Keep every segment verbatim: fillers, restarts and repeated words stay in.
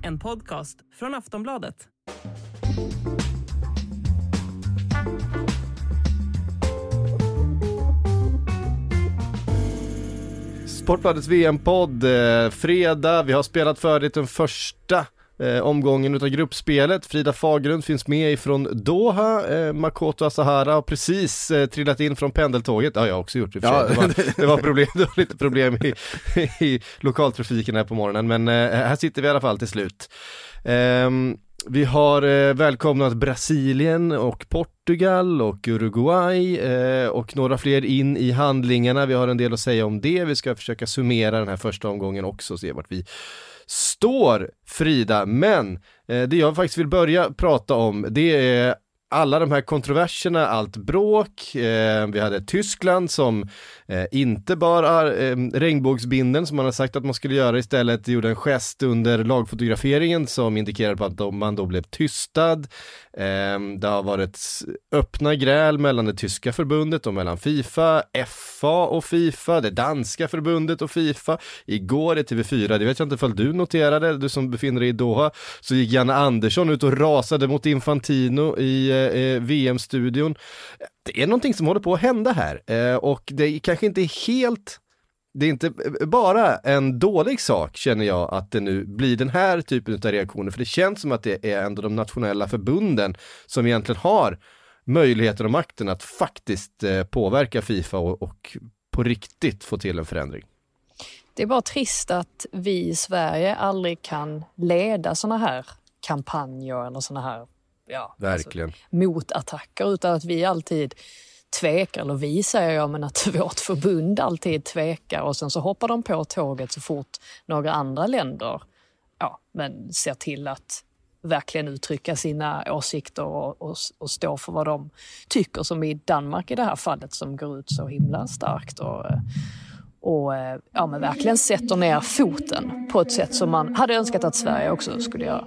En podcast från Aftonbladet. Sportbladets V M-podd, eh, fredag. Vi har spelat färdigt den första eh, omgången utav gruppspelet. Frida Fagerlund finns med ifrån Doha. Eh, Makoto Asahara har precis eh, trillat in från pendeltåget. Ja, jag har också gjort det. Ja. Det, var, det, var problem, det var lite problem i, i lokaltrafiken här på morgonen. Men eh, här sitter vi i alla fall till slut. Eh, Vi har eh, välkomnat Brasilien och Portugal och Uruguay eh, och några fler in i handlingarna. Vi har en del att säga om det. Vi ska försöka summera den här första omgången också och se vart vi står, Frida. Men eh, det jag faktiskt vill börja prata om, det är alla de här kontroverserna, allt bråk. Eh, vi hade Tyskland som eh, inte bar eh, regnbågsbinden som man har sagt att man skulle göra, istället gjorde en gest under lagfotograferingen som indikerade på att de, man då blev tystad. Eh, det har varit öppna gräl mellan det tyska förbundet och mellan FIFA, F A och FIFA, det danska förbundet och FIFA. Igår i T V fyra, det vet jag inte ifall du noterade, du som befinner dig i Doha, så gick Janne Andersson ut och rasade mot Infantino i eh, V M-studion. Det är någonting som håller på att hända här eh, och det är kanske inte helt, det är inte bara en dålig sak, känner jag, att det nu blir den här typen av reaktioner, för det känns som att det är ändå de nationella förbunden som egentligen har möjligheten och makten att faktiskt eh, påverka FIFA och, och på riktigt få till en förändring. Det är bara trist att vi i Sverige aldrig kan leda såna här kampanjer eller såna här ja, verkligen. Alltså, motattacker, utan att vi alltid tvekar, eller vi säger jag, men att vårt förbund alltid tvekar och sen så hoppar de på tåget så fort några andra länder ja, men ser till att verkligen uttrycka sina åsikter och, och, och stå för vad de tycker, som i Danmark i det här fallet, som går ut så himla starkt och, och ja, men verkligen sätter ner foten på ett sätt som man hade önskat att Sverige också skulle göra.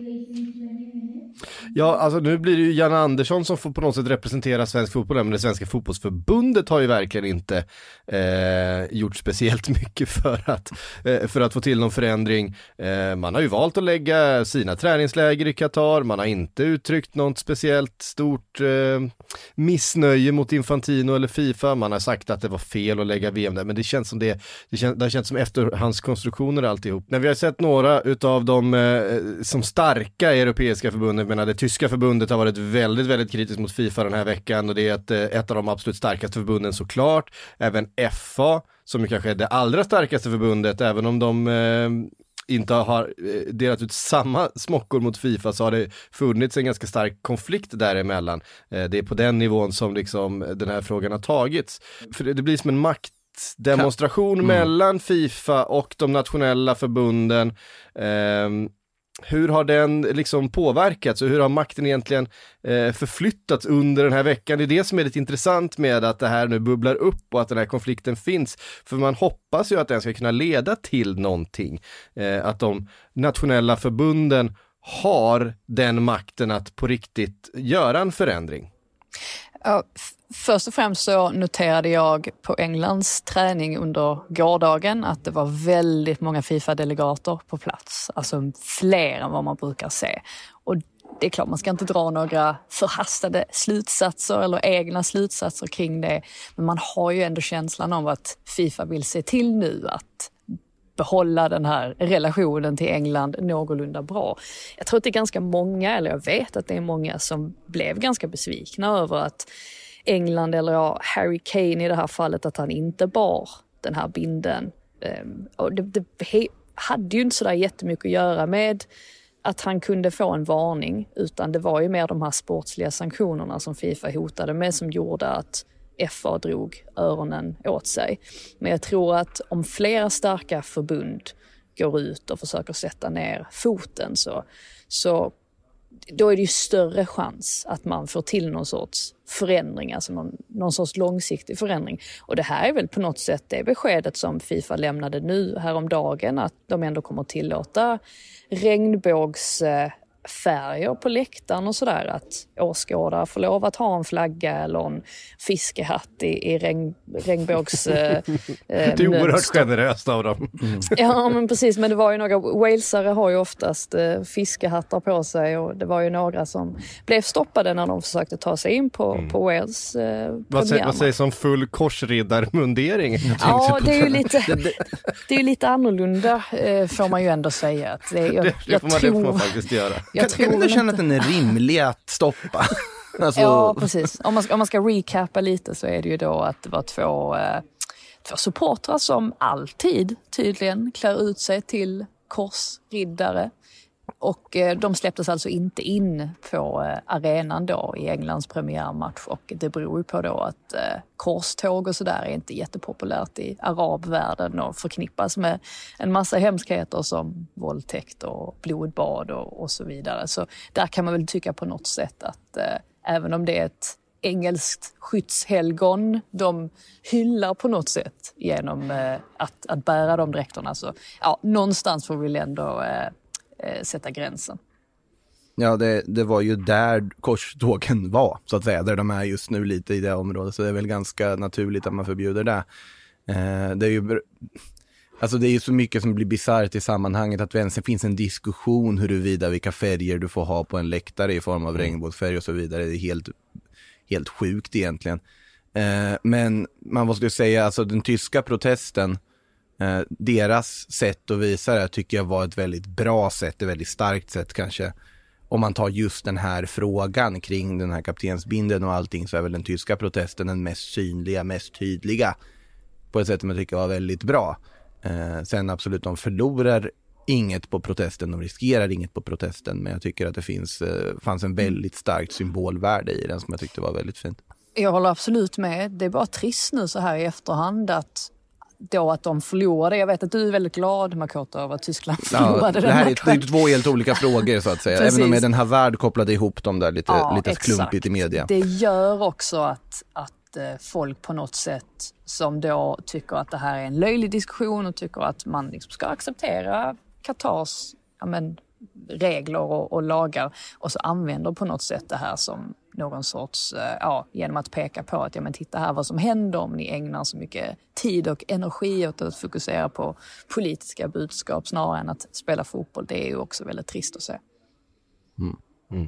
Ja, alltså nu blir det ju Janne Andersson som får på något sätt representera svensk fotboll, men det svenska fotbollsförbundet har ju verkligen inte eh, gjort speciellt mycket för att, eh, för att få till någon förändring. Eh, man har ju valt att lägga sina träningsläger i Qatar, man har inte uttryckt något speciellt stort eh, missnöje mot Infantino eller FIFA, man har sagt att det var fel att lägga V M där, men det känns som det, det, känns, det har känts som efterhandskonstruktioner alltihop. När vi har sett några utav de eh, som starka europeiska förbunden, men det tyska förbundet har varit väldigt, väldigt kritiskt mot FIFA den här veckan, och det är ett, ett av de absolut starkaste förbunden såklart. Även F A, som ju kanske är det allra starkaste förbundet, även om de eh, inte har eh, delat ut samma smockor mot FIFA, så har det funnits en ganska stark konflikt däremellan. Eh, det är på den nivån som liksom den här frågan har tagits. För det, det blir som en maktdemonstration mm. mellan FIFA och de nationella förbunden. Eh, Hur har den liksom påverkats och hur har makten egentligen eh, förflyttats under den här veckan? Det är det som är lite intressant med att det här nu bubblar upp och att den här konflikten finns. För man hoppas ju att den ska kunna leda till någonting. Eh, att de nationella förbunden har den makten att på riktigt göra en förändring. Ja, f- först och främst så noterade jag på Englands träning under gårdagen att det var väldigt många FIFA-delegater på plats. Alltså fler än vad man brukar se. Och det är klart, man ska inte dra några förhastade slutsatser eller egna slutsatser kring det. Men man har ju ändå känslan av att FIFA vill se till nu att behålla den här relationen till England någorlunda bra. Jag tror att det är ganska många, eller jag vet att det är många som blev ganska besvikna över att England, eller ja, Harry Kane i det här fallet, att han inte bar den här binden. Och det, det hade ju inte sådär jättemycket att göra med att han kunde få en varning, utan det var ju mer de här sportsliga sanktionerna som FIFA hotade med som gjorde att F A drog öronen åt sig. Men jag tror att om flera starka förbund går ut och försöker sätta ner foten så, så då är det ju större chans att man får till någon sorts förändring, alltså någon, någon sorts långsiktig förändring. Och det här är väl på något sätt det beskedet som FIFA lämnade nu häromdagen, att de ändå kommer tillåta regnbågs färger på läktaren och sådär. Att åskådare får lov att ha en flagga eller en fiskehatt i, i regn, regnbågs eh, Det är oerhört mönster. Generöst av dem. Mm. Ja, men precis. Men det var ju några, walesare har ju oftast eh, fiskehattar på sig och det var ju några som blev stoppade när de försökte ta sig in på, mm. på Wales eh, vad, säger, vad säger som full korsriddarmundering? Ja, det är ju lite, det är ju lite annorlunda eh, får man ju ändå säga. Att det, jag, det, det, får man, tror, det får man faktiskt göra. Jag kan, kan du känna att den är rimlig att stoppa? Alltså... Ja, precis. Om man, ska, om man ska recappa lite så är det ju då att det var två, eh, två supportrar som alltid tydligen klär ut sig till korsriddare. Och eh, de släpptes alltså inte in på eh, arenan då i Englands premiärmatch. Och det beror ju på då att eh, korståg och sådär är inte jättepopulärt i arabvärlden och förknippas med en massa hemskheter som våldtäkt och blodbad och, och så vidare. Så där kan man väl tycka på något sätt att eh, även om det är ett engelskt skyddshelgon de hyllar på något sätt genom eh, att, att bära de dräkterna. Så ja, någonstans får vi ändå eh, sätta gränsen. Ja, det, det var ju där korstågen var, så att säga, där de är just nu lite i det området, så det är väl ganska naturligt att man förbjuder det. Eh, det är ju alltså det är ju så mycket som blir bisarrt i sammanhanget att det finns en diskussion huruvida vilka färger du får ha på en läktare i form av regnbågsfärg och så vidare. Det är helt, helt sjukt egentligen. Eh, men man måste ju säga, alltså den tyska protesten, Eh, deras sätt att visa det tycker jag var ett väldigt bra sätt, ett väldigt starkt sätt kanske. Om man tar just den här frågan kring den här kaptensbindeln och allting, så är väl den tyska protesten den mest synliga, mest tydliga på ett sätt som jag tycker var väldigt bra. Eh, sen absolut, de förlorar inget på protesten, de riskerar inget på protesten, men jag tycker att det finns, eh, fanns en väldigt starkt symbolvärde i den som jag tyckte var väldigt fint. Jag håller absolut med. Det är bara trist nu så här i efterhand att då att de förlorade. Jag vet att du är väldigt glad, Makoto, över att Tyskland förlorade. Ja, det här är, det är två helt olika frågor så att säga. Precis. Även om den här värld kopplade ihop dem där lite, ja, lite klumpigt i media. Det gör också att, att folk på något sätt som då tycker att det här är en löjlig diskussion och tycker att man liksom ska acceptera Katars ja, men, regler och, och lagar och så använder på något sätt det här som någon sorts, ja, genom att peka på att ja men titta här vad som händer om ni ägnar så mycket tid och energi åt att fokusera på politiska budskap snarare än att spela fotboll. Det är ju också väldigt trist att se. Mm. Mm.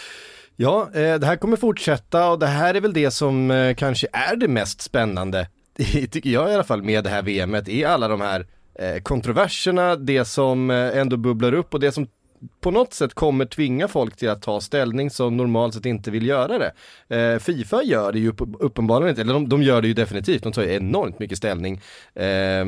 Ja, det här kommer fortsätta och det här är väl det som kanske är det mest spännande, tycker jag i alla fall, med det här V M:et, är alla de här kontroverserna, det som ändå bubblar upp och det som på något sätt kommer tvinga folk till att ta ställning som normalt sett inte vill göra det. Eh, FIFA gör det ju uppenbarligen inte, eller de, de gör det ju definitivt, de tar ju enormt mycket ställning. Eh,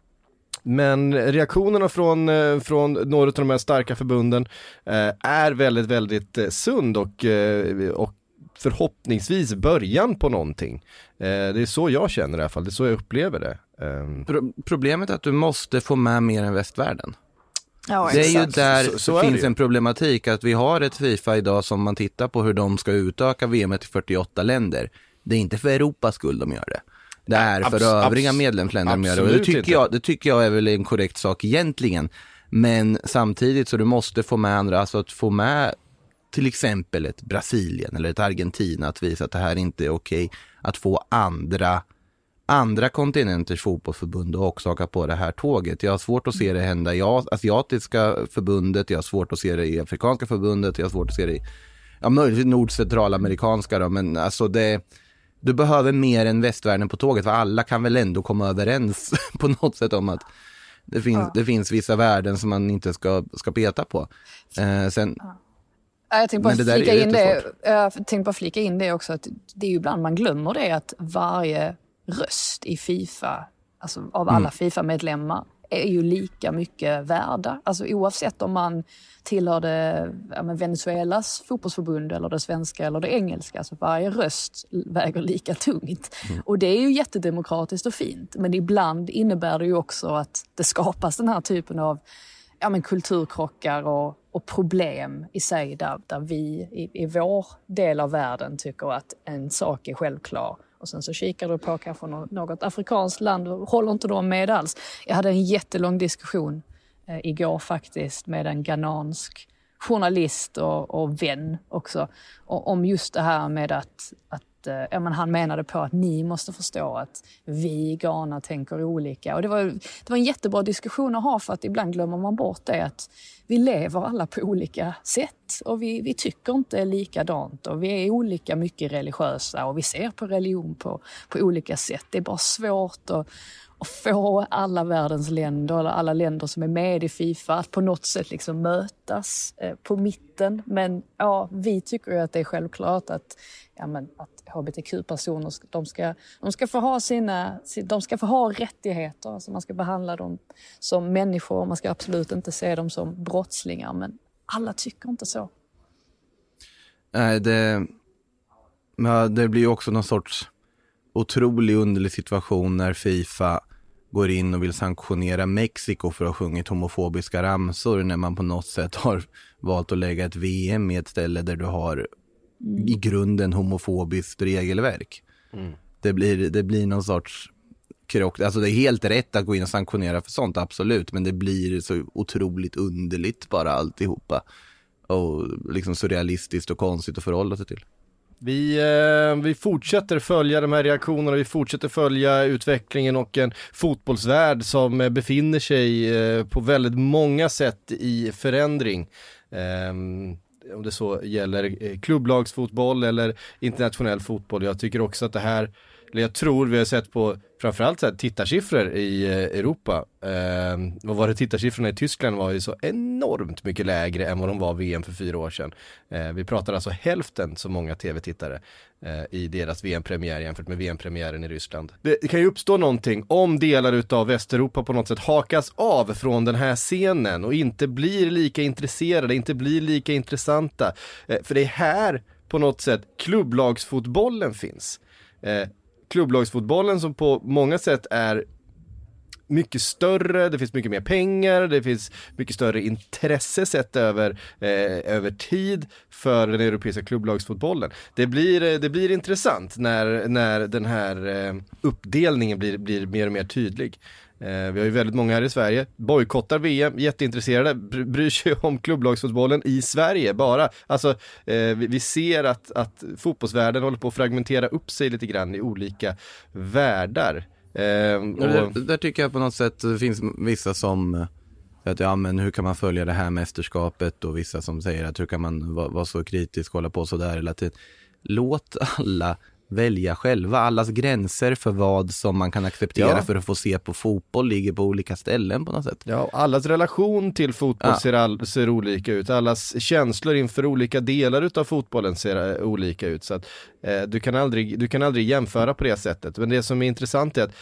men reaktionerna från, eh, från några av de här starka förbunden eh, är väldigt, väldigt eh, sund och, eh, och förhoppningsvis början på någonting. Eh, det är så jag känner i alla fall, det är så jag upplever det. Eh. Pro- problemet är att du måste få med mer än västvärlden. Ja, det är ju där så, så det är finns det en problematik att vi har ett FIFA idag som man tittar på hur de ska utöka V M till fyrtioåtta länder. Det är inte för Europas skull de gör det. Det är för abs- övriga abs- medlemsländer de gör det. Och det tycker, jag, det tycker jag är väl en korrekt sak egentligen. Men samtidigt så du måste få med andra, alltså att få med till exempel ett Brasilien eller ett Argentina att visa att det här inte är okej. Att få andra andra kontinenters fotbollsförbund och också haka på det här tåget. Jag har svårt att se det hända i asiatiska förbundet, jag har svårt att se det i afrikanska förbundet, jag har svårt att se det i ja, möjligtvis nord-centralamerikanska då, men alltså det, du behöver mer än västvärlden på tåget, för alla kan väl ändå komma överens på något sätt om att det finns, ja. det finns vissa värden som man inte ska, ska peta på. Eh, sen ja. Jag tänkte bara flika in det, jag tänkte bara flika in det också, att det är ju ibland man glömmer det, att varje röst i FIFA, alltså av alla mm. FIFA-medlemmar, är ju lika mycket värda. Alltså oavsett om man tillhörde ja, Venezuelas fotbollsförbund eller det svenska eller det engelska, så varje röst väger lika tungt. Mm. Och det är ju jättedemokratiskt och fint, men ibland innebär det ju också att det skapas den här typen av ja, men kulturkrockar och, och problem i sig där, där vi i, i vår del av världen tycker att en sak är självklar. Och sen så kikar du på kanske något afrikanskt land och håller inte de med alls. Jag hade en jättelång diskussion eh, igår faktiskt med en ghanansk journalist och, och vän också. Och om just det här med att, att ja, men han menade på att ni måste förstå att vi i Ghana tänker olika. Och det var, det var en jättebra diskussion att ha, för att ibland glömmer man bort det att vi lever alla på olika sätt och vi, vi tycker inte likadant och vi är olika mycket religiösa och vi ser på religion på, på olika sätt. Det är bara svårt att, att få alla världens länder eller alla länder som är med i FIFA att på något sätt liksom mötas eh, på mitten. Men ja, vi tycker ju att det är självklart att, ja, men, att H B T Q-personer de ska, de ska få ha sina, de ska få ha rättigheter. Alltså man ska behandla dem som människor. Man ska absolut inte se dem som brottslingar. Men alla tycker inte så. Nej, det, men det blir ju också någon sorts otrolig underlig situation när FIFA går in och vill sanktionera Mexiko för att ha sjungit homofobiska ramsor, när man på något sätt har valt att lägga ett V M i ett ställe där du har mm. i grunden homofobiskt regelverk. Mm. Det blir, det blir någon sorts krock. Alltså det är helt rätt att gå in och sanktionera för sånt, absolut, men det blir så otroligt underligt bara alltihopa. Och liksom så realistiskt och konstigt att förhålla sig till. Vi, eh, vi fortsätter följa de här reaktionerna, vi fortsätter följa utvecklingen och en fotbollsvärld som eh, befinner sig eh, på väldigt många sätt i förändring. Eh, om det så gäller eh, klubblagsfotboll eller internationell fotboll. Jag tycker också att det här, eller jag tror vi har sett på framförallt så här, tittarsiffror i eh, Europa. Eh, vad var det, tittarsiffrorna i Tyskland var ju så enormt mycket lägre än vad de var V M för fyra år sedan. Eh, vi pratar alltså hälften så många tv-tittare eh, i deras V M-premiär jämfört med V M-premiären i Ryssland. Det, det kan ju uppstå någonting om delar utav Västeuropa på något sätt hakas av från den här scenen och inte blir lika intresserade, inte blir lika intressanta. Eh, för det är här på något sätt klubblagsfotbollen finns. Eh, klubblagsfotbollen som på många sätt är mycket större, det finns mycket mer pengar, det finns mycket större intresse sett över, eh, över tid för den europeiska klubblagsfotbollen. Det blir, det blir intressant när, när den här eh, uppdelningen blir, blir mer och mer tydlig. Eh, vi har ju väldigt många här i Sverige, bojkottar V M, jätteintresserade, bryr sig om klubblagsfotbollen i Sverige bara. Alltså eh, vi, vi ser att, att fotbollsvärlden håller på att fragmentera upp sig lite grann i olika världar. Eh, och... där, där tycker jag på något sätt det finns vissa som att ja, men hur kan man följa det här mästerskapet, och vissa som säger att hur kan man vara, vara så kritisk och hålla på så där hela tiden. Låt alla välja själva. Allas gränser för vad som man kan acceptera ja. för att få se på fotboll ligger på olika ställen på något sätt. Ja, allas relation till fotboll ja. ser, all, ser olika ut. Allas känslor inför olika delar utav fotbollen ser uh, olika ut. Så att uh, du kan aldrig, du kan aldrig jämföra på det sättet. Men det som är intressant är att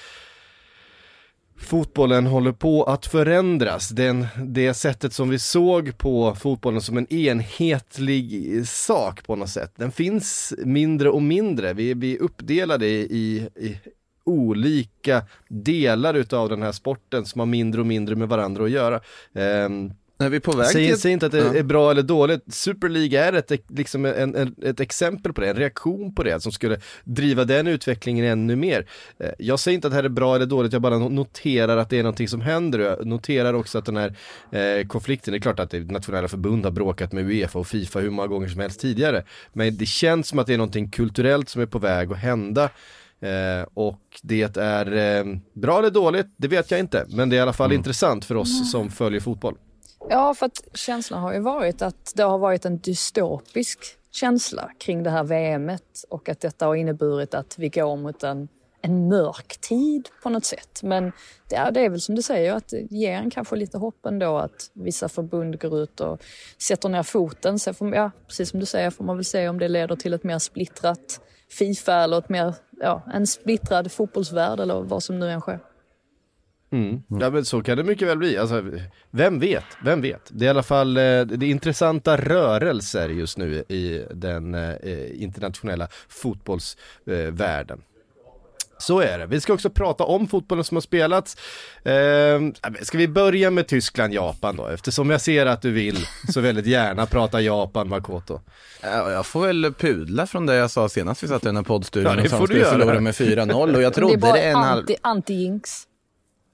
fotbollen håller på att förändras. Den, det sättet som vi såg på fotbollen som en enhetlig sak på något sätt. Den finns mindre och mindre. Vi, vi är uppdelade i, i olika delar utav den här sporten som har mindre och mindre med varandra att göra. Um, Är vi på väg Säg, till... säg inte att det ja. är bra eller dåligt. Super League är ett, liksom en, en, ett exempel på det, en reaktion på det som skulle driva den utvecklingen ännu mer. Jag säger inte att det här är bra eller dåligt, jag bara noterar att det är någonting som händer. Jag noterar också att den här eh, konflikten, det är klart att det nationella förbund har bråkat med UEFA och FIFA hur många gånger som helst tidigare. Men det känns som att det är någonting kulturellt som är på väg att hända. Eh, och det är eh, bra eller dåligt, det vet jag inte. Men det är i alla fall mm. intressant för oss som följer fotboll. Ja, för att känslan har ju varit att det har varit en dystopisk känsla kring det här V M-et och att detta har inneburit att vi går mot en, en mörk tid på något sätt. Men det är, det är väl som du säger att det ger en kanske lite hopp ändå att vissa förbund går ut och sätter ner foten. Så får, ja, precis som du säger får man väl se om det leder till ett mer splittrat FIFA eller ett mer, ja, en splittrad fotbollsvärld eller vad som nu än sker. Mm. Ja, men så kan det mycket väl bli. Alltså, vem vet? Vem vet? Det är i alla fall eh, det är intressanta rörelser just nu i den eh, internationella fotbollsvärlden. Eh, så är det. Vi ska också prata om fotbollen som har spelats. Eh, ska vi börja med Tyskland, Japan då? Eftersom jag ser att du vill så väldigt gärna prata Japan, Makoto. Ja, jag får väl pudla från det jag sa senast vi satt i den här poddstudion ja, och som skulle förlora med fyra noll. Och jag trodde det är bara det en halv... anti, anti-jinx.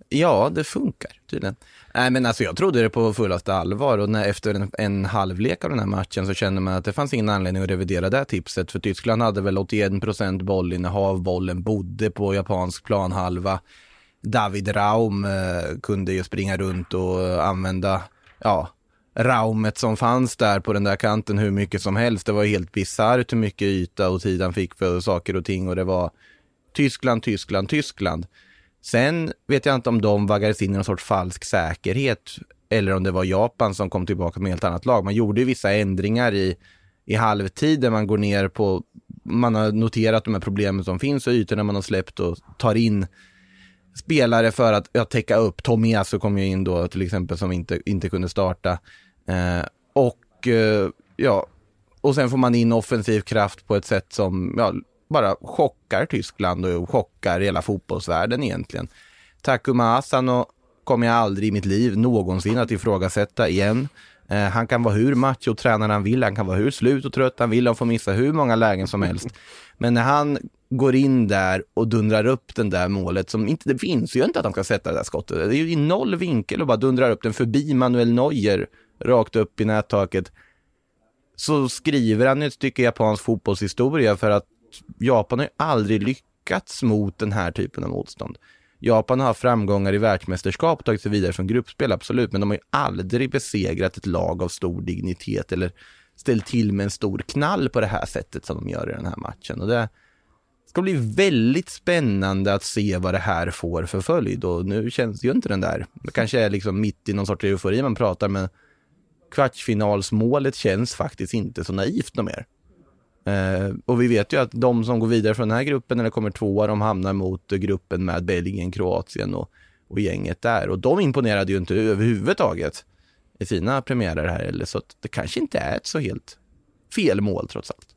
Ja, det funkar tydligen. Nej, men alltså jag trodde det på fullaste allvar och när, efter en, en halvlek av den här matchen så kände man att det fanns ingen anledning att revidera det här tipset, för Tyskland hade väl åttioen procent bollinnehav, bollen bodde på japansk planhalva. David Raum eh, kunde ju springa runt och använda ja, raumet som fanns där på den där kanten hur mycket som helst. Det var helt bisarrt hur mycket yta och tid han fick för saker och ting, och det var Tyskland, Tyskland, Tyskland. Sen vet jag inte om de vaggades in i någon sorts falsk säkerhet eller om det var Japan som kom tillbaka med ett annat lag. Man gjorde ju vissa ändringar i, i halvtid där man går ner på, man har noterat de här problemen som finns och ytorna man har släppt och tar in spelare för att ja, täcka upp. Tomiyasu kom ju in då till exempel som inte, inte kunde starta. Eh, och eh, ja, och sen får man in offensiv kraft på ett sätt som ja, bara chockar Tyskland och chockar hela fotbollsvärlden egentligen. Takuma Asano kommer jag aldrig i mitt liv någonsin att ifrågasätta igen. Eh, han kan vara hur macho tränaren han vill, han kan vara hur slut och trött han vill, han får missa hur många lägen som helst. Men när han går in där och dundrar upp den där målet som inte, det finns ju inte att de ska sätta det där skottet. Det är ju i noll vinkel och bara dundrar upp den förbi Manuel Neuer rakt upp i nättaket. Så skriver han ett stycke japansk fotbollshistoria, för att Japan har ju aldrig lyckats mot den här typen av motstånd. Japan har framgångar i världsmästerskap och tagit sig vidare från gruppspel, absolut, men de har ju aldrig besegrat ett lag av stor dignitet eller ställt till med en stor knall på det här sättet som de gör i den här matchen. Och det ska bli väldigt spännande att se vad det här får för följd, och nu känns ju inte den där, det kanske är liksom mitt i någon sorts eufori man pratar, men kvartsfinalsmålet känns faktiskt inte så naivt något mer. Eh, och vi vet ju att de som går vidare från den här gruppen eller kommer tvåa, de hamnar mot gruppen med Belgien, Kroatien och, och gänget där. Och de imponerade ju inte överhuvudtaget i sina premiärer här, eller så att det kanske inte är ett så helt fel mål trots allt.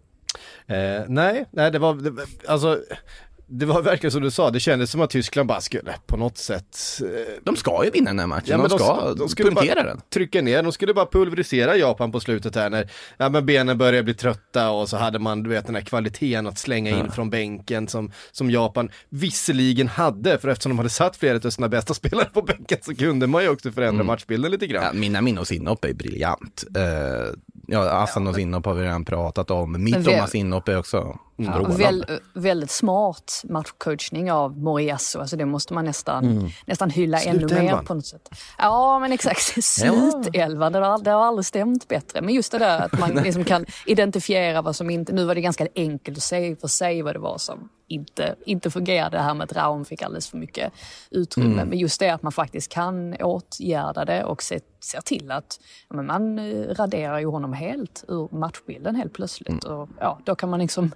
Eh, nej, nej, det var, det, alltså, det var verkligen som du sa, det kändes som att Tyskland bara skulle på något sätt... Eh, de ska ju vinna den här matchen, ja, men de ska de, de skulle punktera bara den. Trycka ner, de skulle bara pulverisera Japan på slutet här när ja, men benen började bli trötta, och så hade man, du vet, den här kvaliteten att slänga in ja. från bänken som, som Japan visserligen hade, för eftersom de hade satt flera av sina bästa spelare på bänken så kunde man ju också förändra mm. matchbilden lite grann. Ja, mina Minos inhopp är briljant. Uh, ja, Asanos ja, inhopp har vi redan pratat om. Mittomas inhopp är också ja, väl, väldigt smart matchcoachning av Moriyasu, alltså det måste man nästan, mm. nästan hylla ännu mer på något sätt. Ja, men exakt, slutelva, det har, det har aldrig stämt bättre, men just det där att man liksom kan identifiera vad som inte, nu var det ganska enkelt att säga för sig vad det var som inte, inte fungerade, det här med att Raum fick alldeles för mycket utrymme, mm. men just det att man faktiskt kan åtgärda det och se, se till att ja, men man raderar ju honom helt ur matchbilden helt plötsligt, mm. och ja, då kan man liksom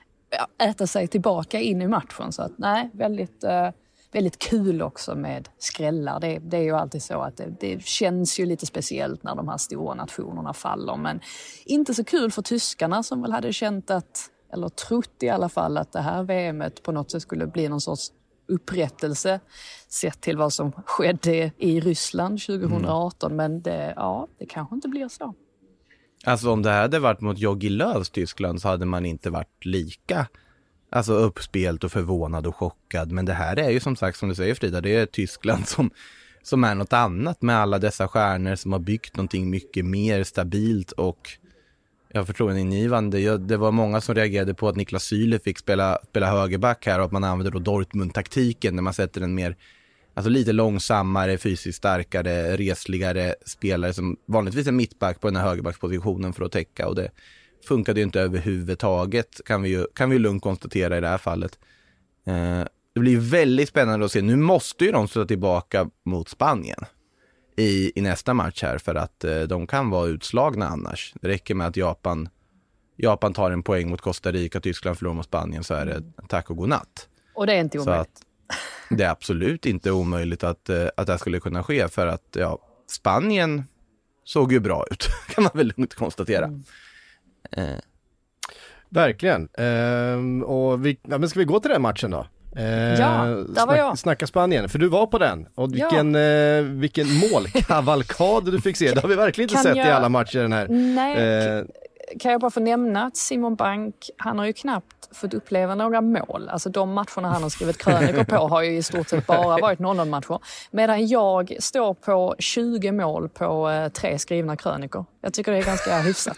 äta sig tillbaka in i matchen. Så att nej, väldigt, eh, väldigt kul också med skrällar. Det, det är ju alltid så att det, det känns ju lite speciellt när de här stora nationerna faller, men inte så kul för tyskarna som väl hade känt att, eller trott i alla fall, att det här V M:et på något sätt skulle bli någon sorts upprättelse sett till vad som skedde i Ryssland tjugohundraarton, mm. men det, ja, det kanske inte blir så. Alltså om det hade varit mot Jogi Löws Tyskland så hade man inte varit lika alltså uppspelt och förvånad och chockad. Men det här är ju som sagt, som du säger Frida, det är Tyskland som, som är något annat med alla dessa stjärnor som har byggt någonting mycket mer stabilt och jag förstår ingivande. Det var många som reagerade på att Niklas Süle fick spela, spela högerback här och att man använder då Dortmund-taktiken när man sätter en mer alltså lite långsammare, fysiskt starkare, resligare spelare som vanligtvis är mittback på den här högerbackspositionen för att täcka, och det funkade ju inte överhuvudtaget, kan vi ju, kan vi ju lugnt konstatera i det här fallet. Eh, det blir väldigt spännande att se. Nu måste ju de stå tillbaka mot Spanien i, i nästa match här, för att eh, de kan vara utslagna annars. Det räcker med att Japan, Japan tar en poäng mot Costa Rica, Tyskland förlorar mot Spanien, så är det tack och godnatt. Och det är inte omöjligt. Det är absolut inte omöjligt att, att det skulle kunna ske, för att ja, Spanien såg ju bra ut, kan man väl lugnt konstatera. Mm. Eh. Verkligen. Ehm, och vi, ja, men ska vi gå till den matchen då? Ehm, ja, där var snack, jag. Snacka Spanien, för du var på den. Och vilken, ja. eh, vilken målkavalkad du fick se. Det har vi verkligen inte kan sett jag... i alla matcher den här. Nej, eh, kan jag bara få nämna att Simon Bank, han har ju knappt fått uppleva några mål. Alltså de matcherna han har skrivit krönikor på har ju i stort sett bara varit noll noll-matcher. Medan jag står på tjugo mål på eh, tre skrivna krönikor. Jag tycker det är ganska hyfsat.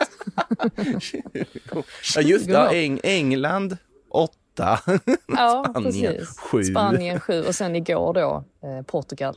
Ja, just det. Eng- England, åtta. Ja, Spanien, precis. sju. Spanien, sju. Och sen igår då, eh, Portugal.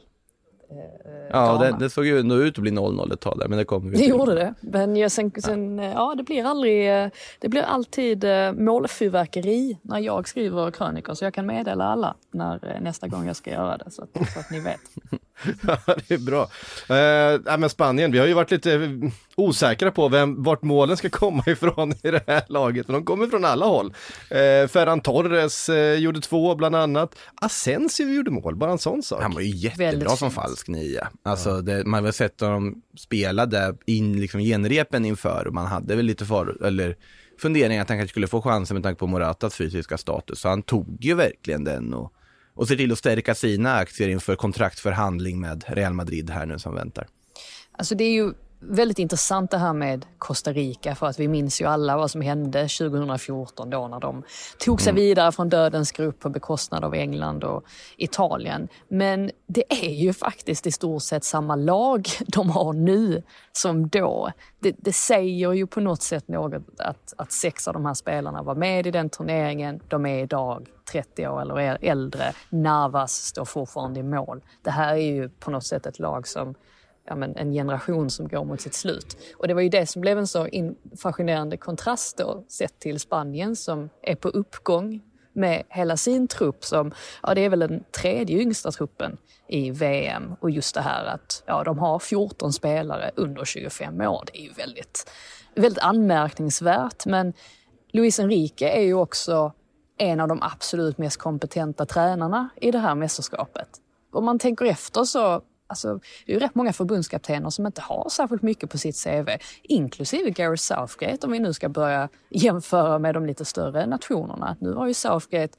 Ja, det, det såg ju ändå ut att bli noll noll ett tag där, men det kommer vi Det till. gjorde det. Men jag, sen, sen, ja, det blir aldrig, det blir alltid målfyrverkeri när jag skriver krönikor, så jag kan meddela alla när nästa gång jag ska göra det, så att, så att ni vet. Ja, det är bra. Eh, ja, men Spanien, vi har ju varit lite osäkra på vem, vart målen ska komma ifrån i det här laget. Men de kommer från alla håll. Eh, Ferran Torres eh, gjorde två bland annat. Asensio gjorde mål, bara en sån sak. Han var ju jättebra Väldigt som fint. falsk nia. Alltså, ja. det, man har väl sett dem spela där in liksom genrepen inför, och man hade väl lite far, eller funderingar att han kanske skulle få chansen med tanke på Moratas fysiska status. Så han tog ju verkligen den och Och ser till att stärka sina aktier inför kontraktförhandling med Real Madrid här nu som väntar. Alltså det är ju väldigt intressant det här med Costa Rica, för att vi minns ju alla vad som hände tjugohundrafjorton då när de tog sig mm. vidare från dödens grupp på bekostnad av England och Italien. Men det är ju faktiskt i stort sett samma lag de har nu som då. Det, det säger ju på något sätt något att, att sex av de här spelarna var med i den turneringen. De är idag trettio år eller äldre. Navas står fortfarande i mål. Det här är ju på något sätt ett lag som Ja, men en generation som går mot sitt slut. Och det var ju det som blev en så in- fascinerande kontrast då, sett till Spanien som är på uppgång med hela sin trupp som, ja det är väl den tredje yngsta truppen i V M. Och just det här att ja, de har fjorton spelare under tjugofem år, det är ju väldigt, väldigt anmärkningsvärt. Men Luis Enrique är ju också en av de absolut mest kompetenta tränarna i det här mästerskapet. Om man tänker efter så Alltså, det är ju rätt många förbundskaptener som inte har särskilt mycket på sitt C V, inklusive Gareth Southgate, om vi nu ska börja jämföra med de lite större nationerna. Nu har ju Southgate,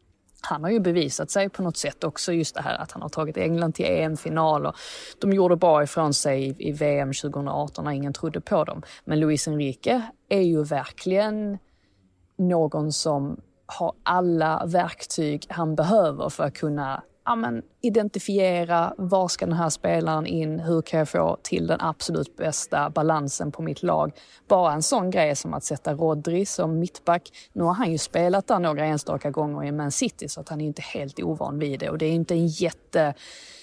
han har ju bevisat sig på något sätt också, just det här att han har tagit England till E M-final och de gjorde bra ifrån sig i, i V M tjugohundraarton när ingen trodde på dem. Men Luis Enrique är ju verkligen någon som har alla verktyg han behöver för att kunna Ja, men identifiera var ska den här spelaren in, hur kan jag få till den absolut bästa balansen på mitt lag. Bara en sån grej som att sätta Rodri som mittback. Nu har han ju spelat där några enstaka gånger i Man City, så att han är inte helt ovan vid det. Och det är inte en jätte...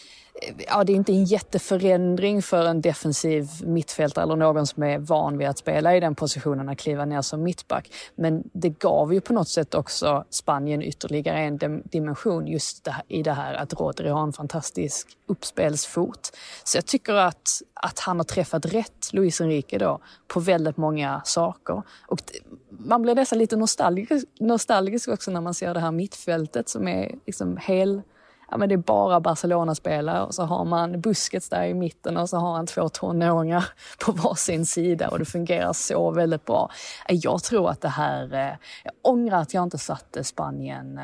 Ja, det är inte en jätteförändring för en defensiv mittfältare eller någon som är van vid att spela i den positionen att kliva ner som mittback. Men det gav ju på något sätt också Spanien ytterligare en dim- dimension just det här, i det här att Rodri har en fantastisk uppspelsfot. Så jag tycker att, att han har träffat rätt, Luis Enrique då, på väldigt många saker. Och det, man blir nästan lite nostalgisk, nostalgisk också när man ser det här mittfältet som är liksom hel... Ja, men det är bara Barcelona-spelare och så har man Busquets där i mitten och så har han två tonåringar på varsin sida och det fungerar så väldigt bra. Jag tror att det här... Jag ångrar att jag inte satte Spanien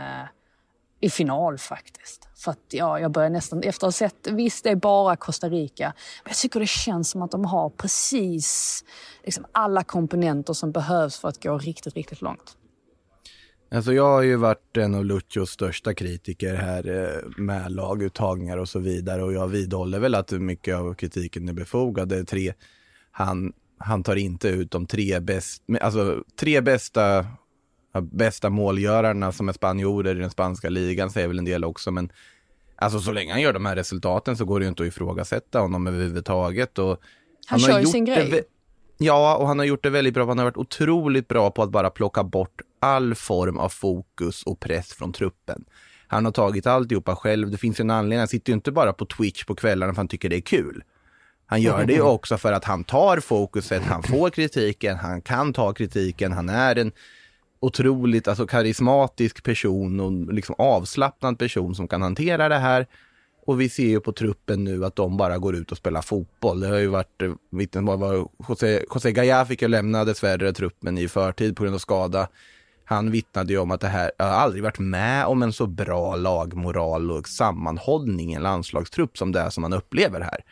i final faktiskt. För att ja, jag börjar nästan... Efter att ha sett... Visst, det är bara Costa Rica. Men jag tycker det känns som att de har precis liksom, alla komponenter som behövs för att gå riktigt, riktigt långt. Alltså jag har ju varit en av Luchos största kritiker här med laguttagningar och så vidare, och jag vidhåller väl att mycket av kritiken är befogad. Det är tre, han, han tar inte ut de tre, bäst, alltså, tre bästa, bästa målgörarna som är spanjorer i den spanska ligan, säger väl en del också, men alltså, så länge han gör de här resultaten så går det ju inte att ifrågasätta honom överhuvudtaget. Och han han kör har ju gjort sin grej. Det, ja, och han har gjort det väldigt bra. Han har varit otroligt bra på att bara plocka bort all form av fokus och press från truppen. Han har tagit alltihopa själv. Det finns ju en anledning. Han sitter ju inte bara på Twitch på kvällarna för han tycker det är kul. Han gör det ju också för att han tar fokuset, han får kritiken, han kan ta kritiken. Han är en otroligt alltså, karismatisk person och liksom avslappnad person som kan hantera det här. Och vi ser ju på truppen nu att de bara går ut och spelar fotboll. Det har ju varit, vittnen var José, José Gaya fick ju lämna dessvärre truppen i förtid på grund av skada. Han vittnade ju om att det här, jag har aldrig varit med om en så bra lagmoral och sammanhållning i en landslagstrupp som det är som man upplever här.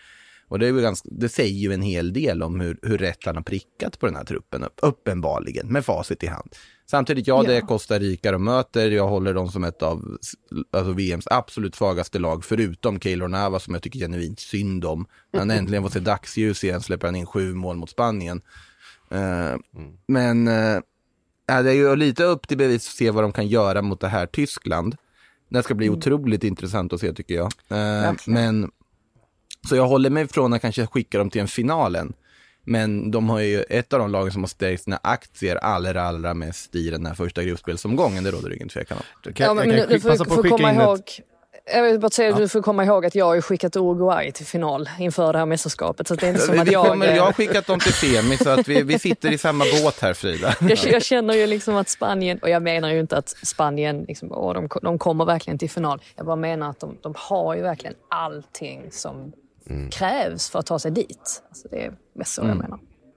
Och det, är ju ganska, det säger ju en hel del om hur, hur rätt han har prickat på den här truppen, uppenbarligen, med facit i hand. Samtidigt, ja, det är Costa Rica de möter. Jag håller dem som ett av alltså V M:s absolut svagaste lag, förutom Keylor Navas som jag tycker genuint synd om. Han äntligen får se dagsljus igen, släpper han in sju mål mot Spanien. Uh, mm. Men uh, ja, det är ju lite upp till bevis att se vad de kan göra mot det här Tyskland. Det ska bli mm. otroligt intressant att se, tycker jag. Uh, men så jag håller mig från att kanske skicka dem till en finalen. Men de har ju ett av de lagen som har stärkt sina aktier allra, allra mest i den här första gruppspelsomgången. Det råder ingen tvekan om. Du, kan, ja, men, men du får, passa på får komma ihåg ett... Jag vill bara säga att ja. du får komma ihåg att jag har skickat Uruguay till final inför det här mästerskapet. Så det är inte som att jag... Kommer, jag har skickat dem till semi, så att vi, vi sitter i samma båt här, Frida. Jag, jag känner ju liksom att Spanien, och jag menar ju inte att Spanien liksom, åh, de, de kommer verkligen till final. Jag bara menar att de, de har ju verkligen allting som mm. krävs för att ta sig dit. Alltså det är mest så mm. jag menar.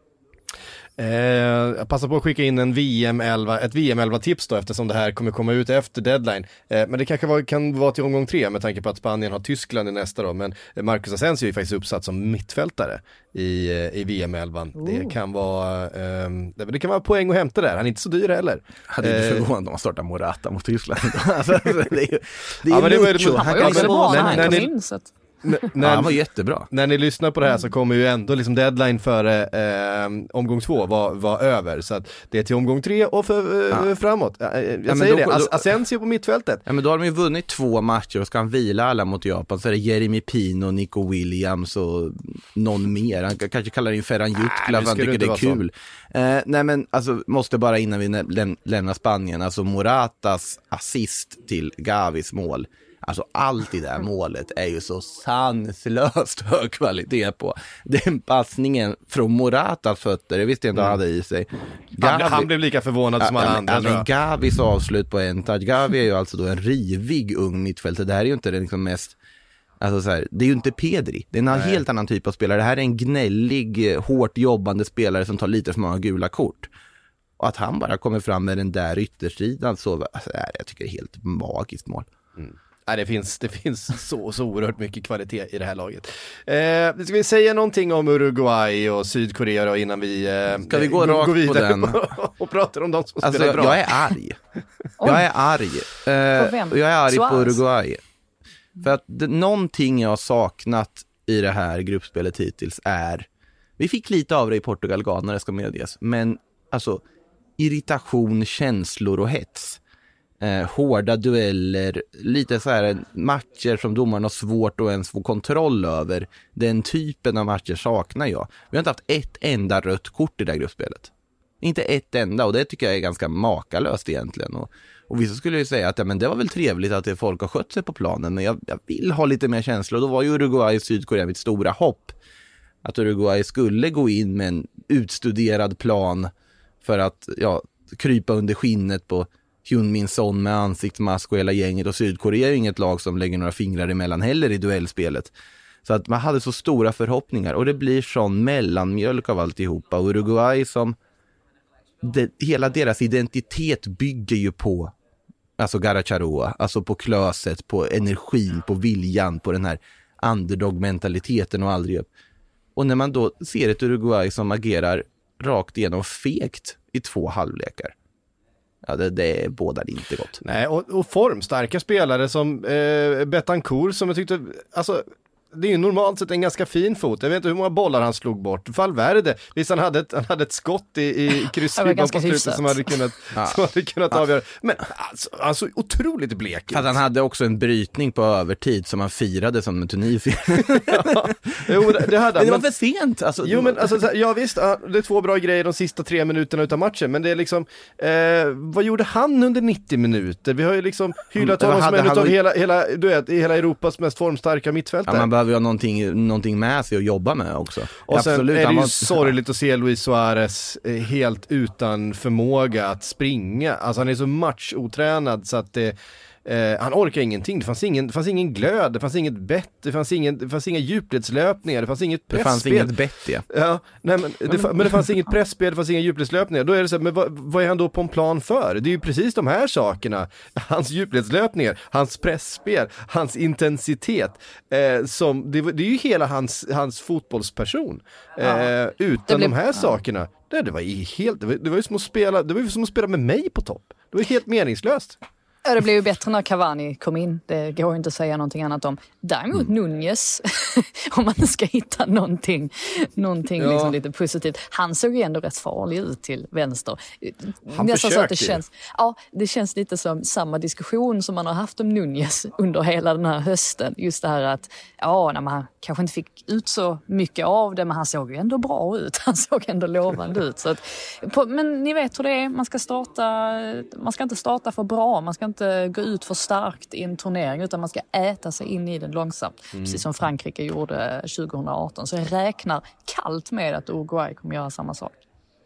Eh, jag passar på att skicka in en V M elva, ett V M elva-tips då, eftersom det här kommer komma ut efter deadline. Eh, men det kanske var, kan vara till omgång tre med tanke på att Spanien har Tyskland i nästa då. Men Marcus Asensio är faktiskt uppsatt som mittfältare i, i V M elva. Oh. Det kan vara eh, det kan vara poäng att hämta där. Han är inte så dyr heller. Hade inte eh, förvånat om man startar Morata mot Tyskland. Alltså, det är ju det är ja, ju mucho. Han var ju så bra när han kom in, så att... N- när, ja, han var jättebra. När ni lyssnar på det här så kommer ju ändå liksom deadline för eh, omgång två var, var över. Så att det är till omgång tre och för, eh, ja. framåt. Jag, jag ja, säger då, det, As- Asensio på mittfältet. Ja, men då har de ju vunnit två matcher och ska han vila alla mot Japan. Så är det Jeremy Pino, Nico Williams och någon mer. Han kanske kallar in Ferran Jutgla för han tycker det är kul. Eh, nej men alltså måste bara innan vi läm- lämnar Spanien. Alltså Moratas assist till Gavis mål. Alltså allt i det här målet är ju så sanslöst hög kvalitet på. Den passningen från Moratas fötter, det visste jag inte mm. han hade i sig. Gavi, han, han blev lika förvånad ja, som alla ja, andra. Ja, men Gavis avslut på en touch. Gavi är ju alltså då en rivig ung mittfältare. Det här är ju inte den liksom mest... Alltså så här, det är ju inte Pedri. Det är en Nej. helt annan typ av spelare. Det här är en gnällig, hårt jobbande spelare som tar lite för många gula kort. Och att han bara kommer fram med den där yttersidan så... Alltså, jag tycker det är helt magiskt mål. Mm. Nej, det finns, det finns så, så oerhört mycket kvalitet i det här laget. Eh, ska vi säga någonting om Uruguay och Sydkorea då innan vi, eh, ska vi gå rakt går vidare på den? och pratar om de som alltså, spelar bra? Jag är arg. jag är arg. Eh, jag är arg på Uruguay. För att det, någonting jag har saknat i det här gruppspelet hittills är, vi fick lite av det i Portugal, Ghana, det ska medges, men alltså irritation, känslor och hets. Eh, hårda dueller, lite så här matcher som domarna har svårt att ens få kontroll över. Den typen av matcher saknar jag. Vi har inte haft ett enda rött kort i det här gruppspelet. Inte ett enda, och det tycker jag är ganska makalöst egentligen. Och, och vissa skulle ju säga att ja, men det var väl trevligt att det folk har skött sig på planen, men jag, jag vill ha lite mer känsla. Och då var ju Uruguay och Sydkorea mitt stora hopp. Att Uruguay skulle gå in med en utstuderad plan för att ja, krypa under skinnet på Hyun-Min Son med ansiktsmask och hela gänget, och Sydkorea är ju inget lag som lägger några fingrar emellan heller i duellspelet. Så att man hade så stora förhoppningar, och det blir sån mellanmjölk av alltihopa. Och Uruguay som det, hela deras identitet bygger ju på alltså Garacharua, alltså på klöset, på energin, på viljan, på den här underdog-mentaliteten och aldrig upp. Och när man då ser ett Uruguay som agerar rakt igenom fegt i två halvlekar, ja, det, det bådar inte gott. Nej, och, och formstarka spelare som eh, Betancourt som jag tyckte, alltså det är ju normalt sett en ganska fin fot. Jag vet inte hur många bollar han slog bort. Valverde, visst han hade ett, han hade ett skott i, i kryssribban på slutet som hade kunnat, ja. som hade kunnat ja. avgöra. Men alltså, han såg otroligt blek ut. Att han hade också en brytning på övertid som han firade som en Tunisien. ja. Jo, det, det hade han. Men det var för sent. Alltså, jo, men alltså, ja visst, det är två bra grejer de sista tre minuterna utav matchen. Men det är liksom, eh, vad gjorde han under nittio minuter? Vi har ju liksom hyllat honom som en utav hela, hela, du vet, hela Europas mest formstarka mittfältare. Ja, man behöver ju ha någonting, någonting med sig att jobba med också. Och sen absolut, är det ju var... sorgligt att se Luis Suarez helt utan förmåga att springa. Alltså han är så matchotränad så att det, Eh, han orkar ingenting, det fanns ingen, det fanns ingen glöd, det fanns inget bett, det fanns, ingen, det fanns inga djupledslöpningar, det fanns inget pressspel. Det fanns inget bett, ja. Ja, nej, men, det, men det fanns inget pressspel, det fanns inga djupledslöpningar. Då är det så här, men vad, vad är han då på en plan för? Det är ju precis de här sakerna, hans djupledslöpningar, hans pressspel, hans intensitet, eh, som, det, det är ju hela hans, hans fotbollsperson. Eh, Ja. utan blev, de här ja. sakerna, det, det var ju helt, det var, det var ju som att spela, det var ju som att spela med mig på topp. Det var helt meningslöst. Ja, det blev ju bättre när Cavani kom in. Det går ju inte att säga någonting annat om. Däremot mm. Nunez, om man ska hitta någonting, någonting ja. liksom lite positivt. Han såg ju ändå rätt farlig ut till vänster. Han Nästan så att det ju. känns, ja, det känns lite som samma diskussion som man har haft om Nunez under hela den här hösten. Just det här att, ja, när man kanske inte fick ut så mycket av det, men han såg ju ändå bra ut. Han såg ändå lovande ut. Så att, på, men ni vet hur det är, man ska starta, man ska inte starta för bra, man ska inte gå ut för starkt i en turnering, utan man ska äta sig in i den långsamt. Mm. Precis som Frankrike gjorde tjugo arton. Så jag räknar kallt med att Uruguay kommer göra samma sak.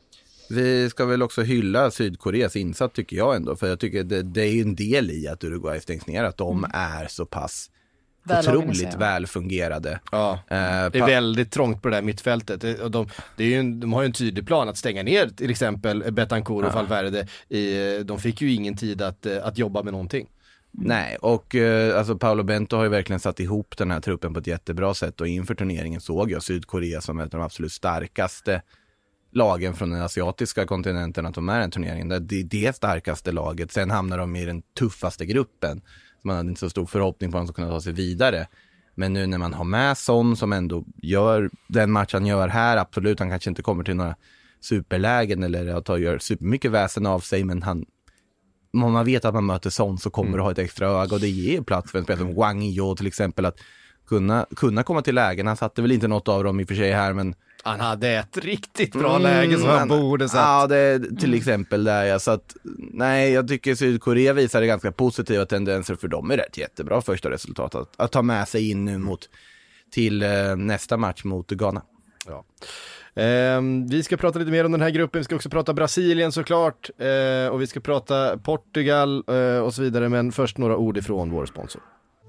Vi ska väl också hylla Sydkoreas insats, tycker jag ändå. För jag tycker det, det är en del i att Uruguay stängs ner, att de mm. är så pass otroligt välfungerade. Ja, eh, det är väldigt trångt på det där mittfältet. De, de, det är ju en, de har ju en tydlig plan att stänga ner till exempel Betancourt och ja. Valverde. I, de fick ju ingen tid att, att jobba med någonting. Nej, och eh, alltså Paolo Bento har ju verkligen satt ihop den här truppen på ett jättebra sätt, och inför turneringen såg jag Sydkorea som ett av de absolut starkaste lagen från den asiatiska kontinenten att de är en turnering. Det är det starkaste laget. Sen hamnar de i den tuffaste gruppen. Man hade inte så stor förhoppning på att de ska kunna ta sig vidare. Men nu när man har med Son som ändå gör den match han gör här, absolut, han kanske inte kommer till några superlägen eller tar, gör supermycket väsen av sig, men han, om man vet att man möter Son så kommer mm. det ha ett extra öga, och det ger plats för en spelare som Wang Yo till exempel att kunna, kunna komma till lägen. Han satte väl inte något av dem i och för sig här, men han hade ett riktigt bra mm, läge som han men, borde satt. Ja, det, till exempel där. Ja, så att, nej, jag tycker Sydkorea visar ganska positiva tendenser, för dem är rätt jättebra första resultat att, att ta med sig in nu mot till eh, nästa match mot Ghana. Ja. Eh, vi ska prata lite mer om den här gruppen. Vi ska också prata Brasilien såklart, eh, och vi ska prata Portugal eh, och så vidare, men först några ord ifrån vår sponsor.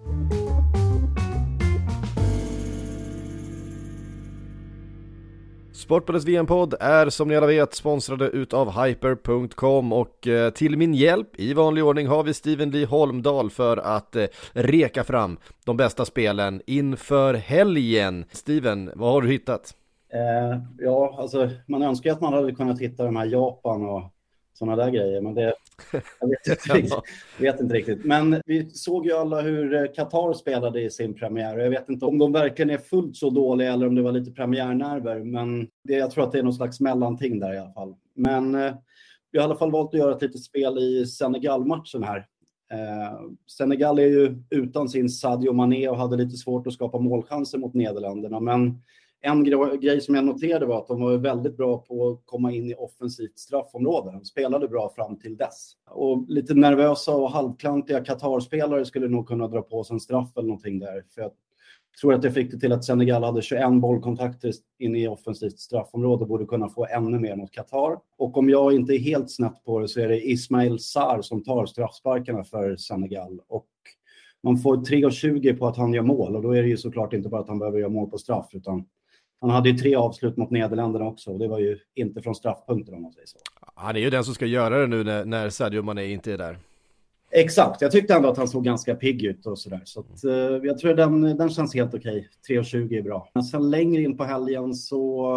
Sportbladets V M-podd är som ni alla vet sponsrade utav Hyper punkt com, och eh, till min hjälp i vanlig ordning har vi Steven Lee Holmdahl för att eh, reka fram de bästa spelen inför helgen. Steven, vad har du hittat? Eh, ja, alltså man önskar att man hade kunnat hitta de här Japan och sådana där grejer, men det jag vet inte, riktigt, vet inte riktigt. Men vi såg ju alla hur Qatar spelade i sin premiär, och jag vet inte om de verkligen är fullt så dåliga eller om det var lite premiärnerver, men det, jag tror att det är någon slags mellanting där i alla fall. Men eh, vi har i alla fall valt att göra ett litet spel i Senegal-matchen här. Eh, Senegal är ju utan sin Sadio Mané och hade lite svårt att skapa målchanser mot Nederländerna, men en grej som jag noterade var att de var väldigt bra på att komma in i offensivt straffområde. De spelade bra fram till dess. Och lite nervösa och halvklantiga Qatar-spelare skulle nog kunna dra på sig en straff eller någonting där. För jag tror att det fick det till att Senegal hade tjugoen bollkontakter in i offensivt straffområde och borde kunna få ännu mer mot Qatar. Och om jag inte är helt snett på det så är det Ismail Sarr som tar straffsparkarna för Senegal. Och man får tre komma tjugo på att han gör mål. Och då är det ju såklart inte bara att han behöver göra mål på straff, utan han hade ju tre avslut mot Nederländerna också, och det var ju inte från straffpunkter om man säger så. Han är ju den som ska göra det nu när, när Sadio Mané inte är där. Exakt, jag tyckte ändå att han såg ganska pigg ut och sådär. Så att, eh, jag tror den, den känns helt okej. tre komma tjugo är bra. Men sen längre in på helgen så...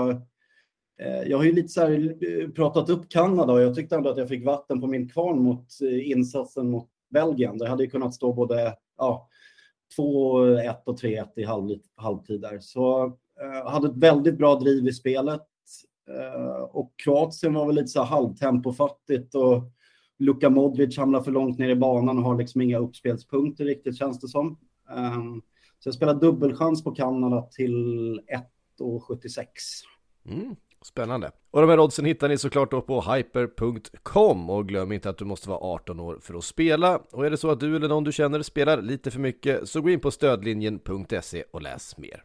Eh, jag har ju lite så här pratat upp Kanada, och jag tyckte ändå att jag fick vatten på min kvarn mot eh, insatsen mot Belgien. Det hade ju kunnat stå både ja, två ett och tre ett i halv, halvtid där. Så... Uh, hade ett väldigt bra driv i spelet, uh, och Kroatien var väl lite så här halvtempofattigt, och Luka Modric hamnar för långt ner i banan och har liksom inga uppspelspunkter riktigt, känns det som. Um, så jag spelar dubbelchans på Kanada till ett komma sjuttiosex. Mm, spännande. Och de här oddsen hittar ni såklart då på Hyper punkt com, och glöm inte att du måste vara arton år för att spela. Och är det så att du eller någon du känner spelar lite för mycket, så gå in på stödlinjen punkt se och läs mer.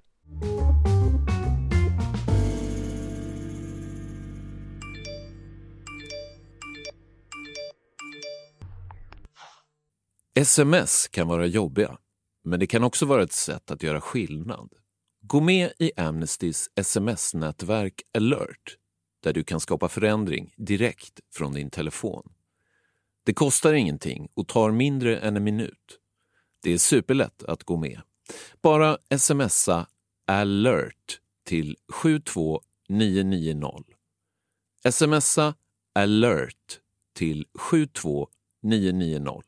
Sms kan vara jobbiga, men det kan också vara ett sätt att göra skillnad. Gå med i Amnestys sms-nätverk Alert, där du kan skapa förändring direkt från din telefon. Det kostar ingenting och tar mindre än en minut. Det är superlätt att gå med. Bara smsa alert till sju två nio nio noll. Smsa alert till sju två nio nio noll.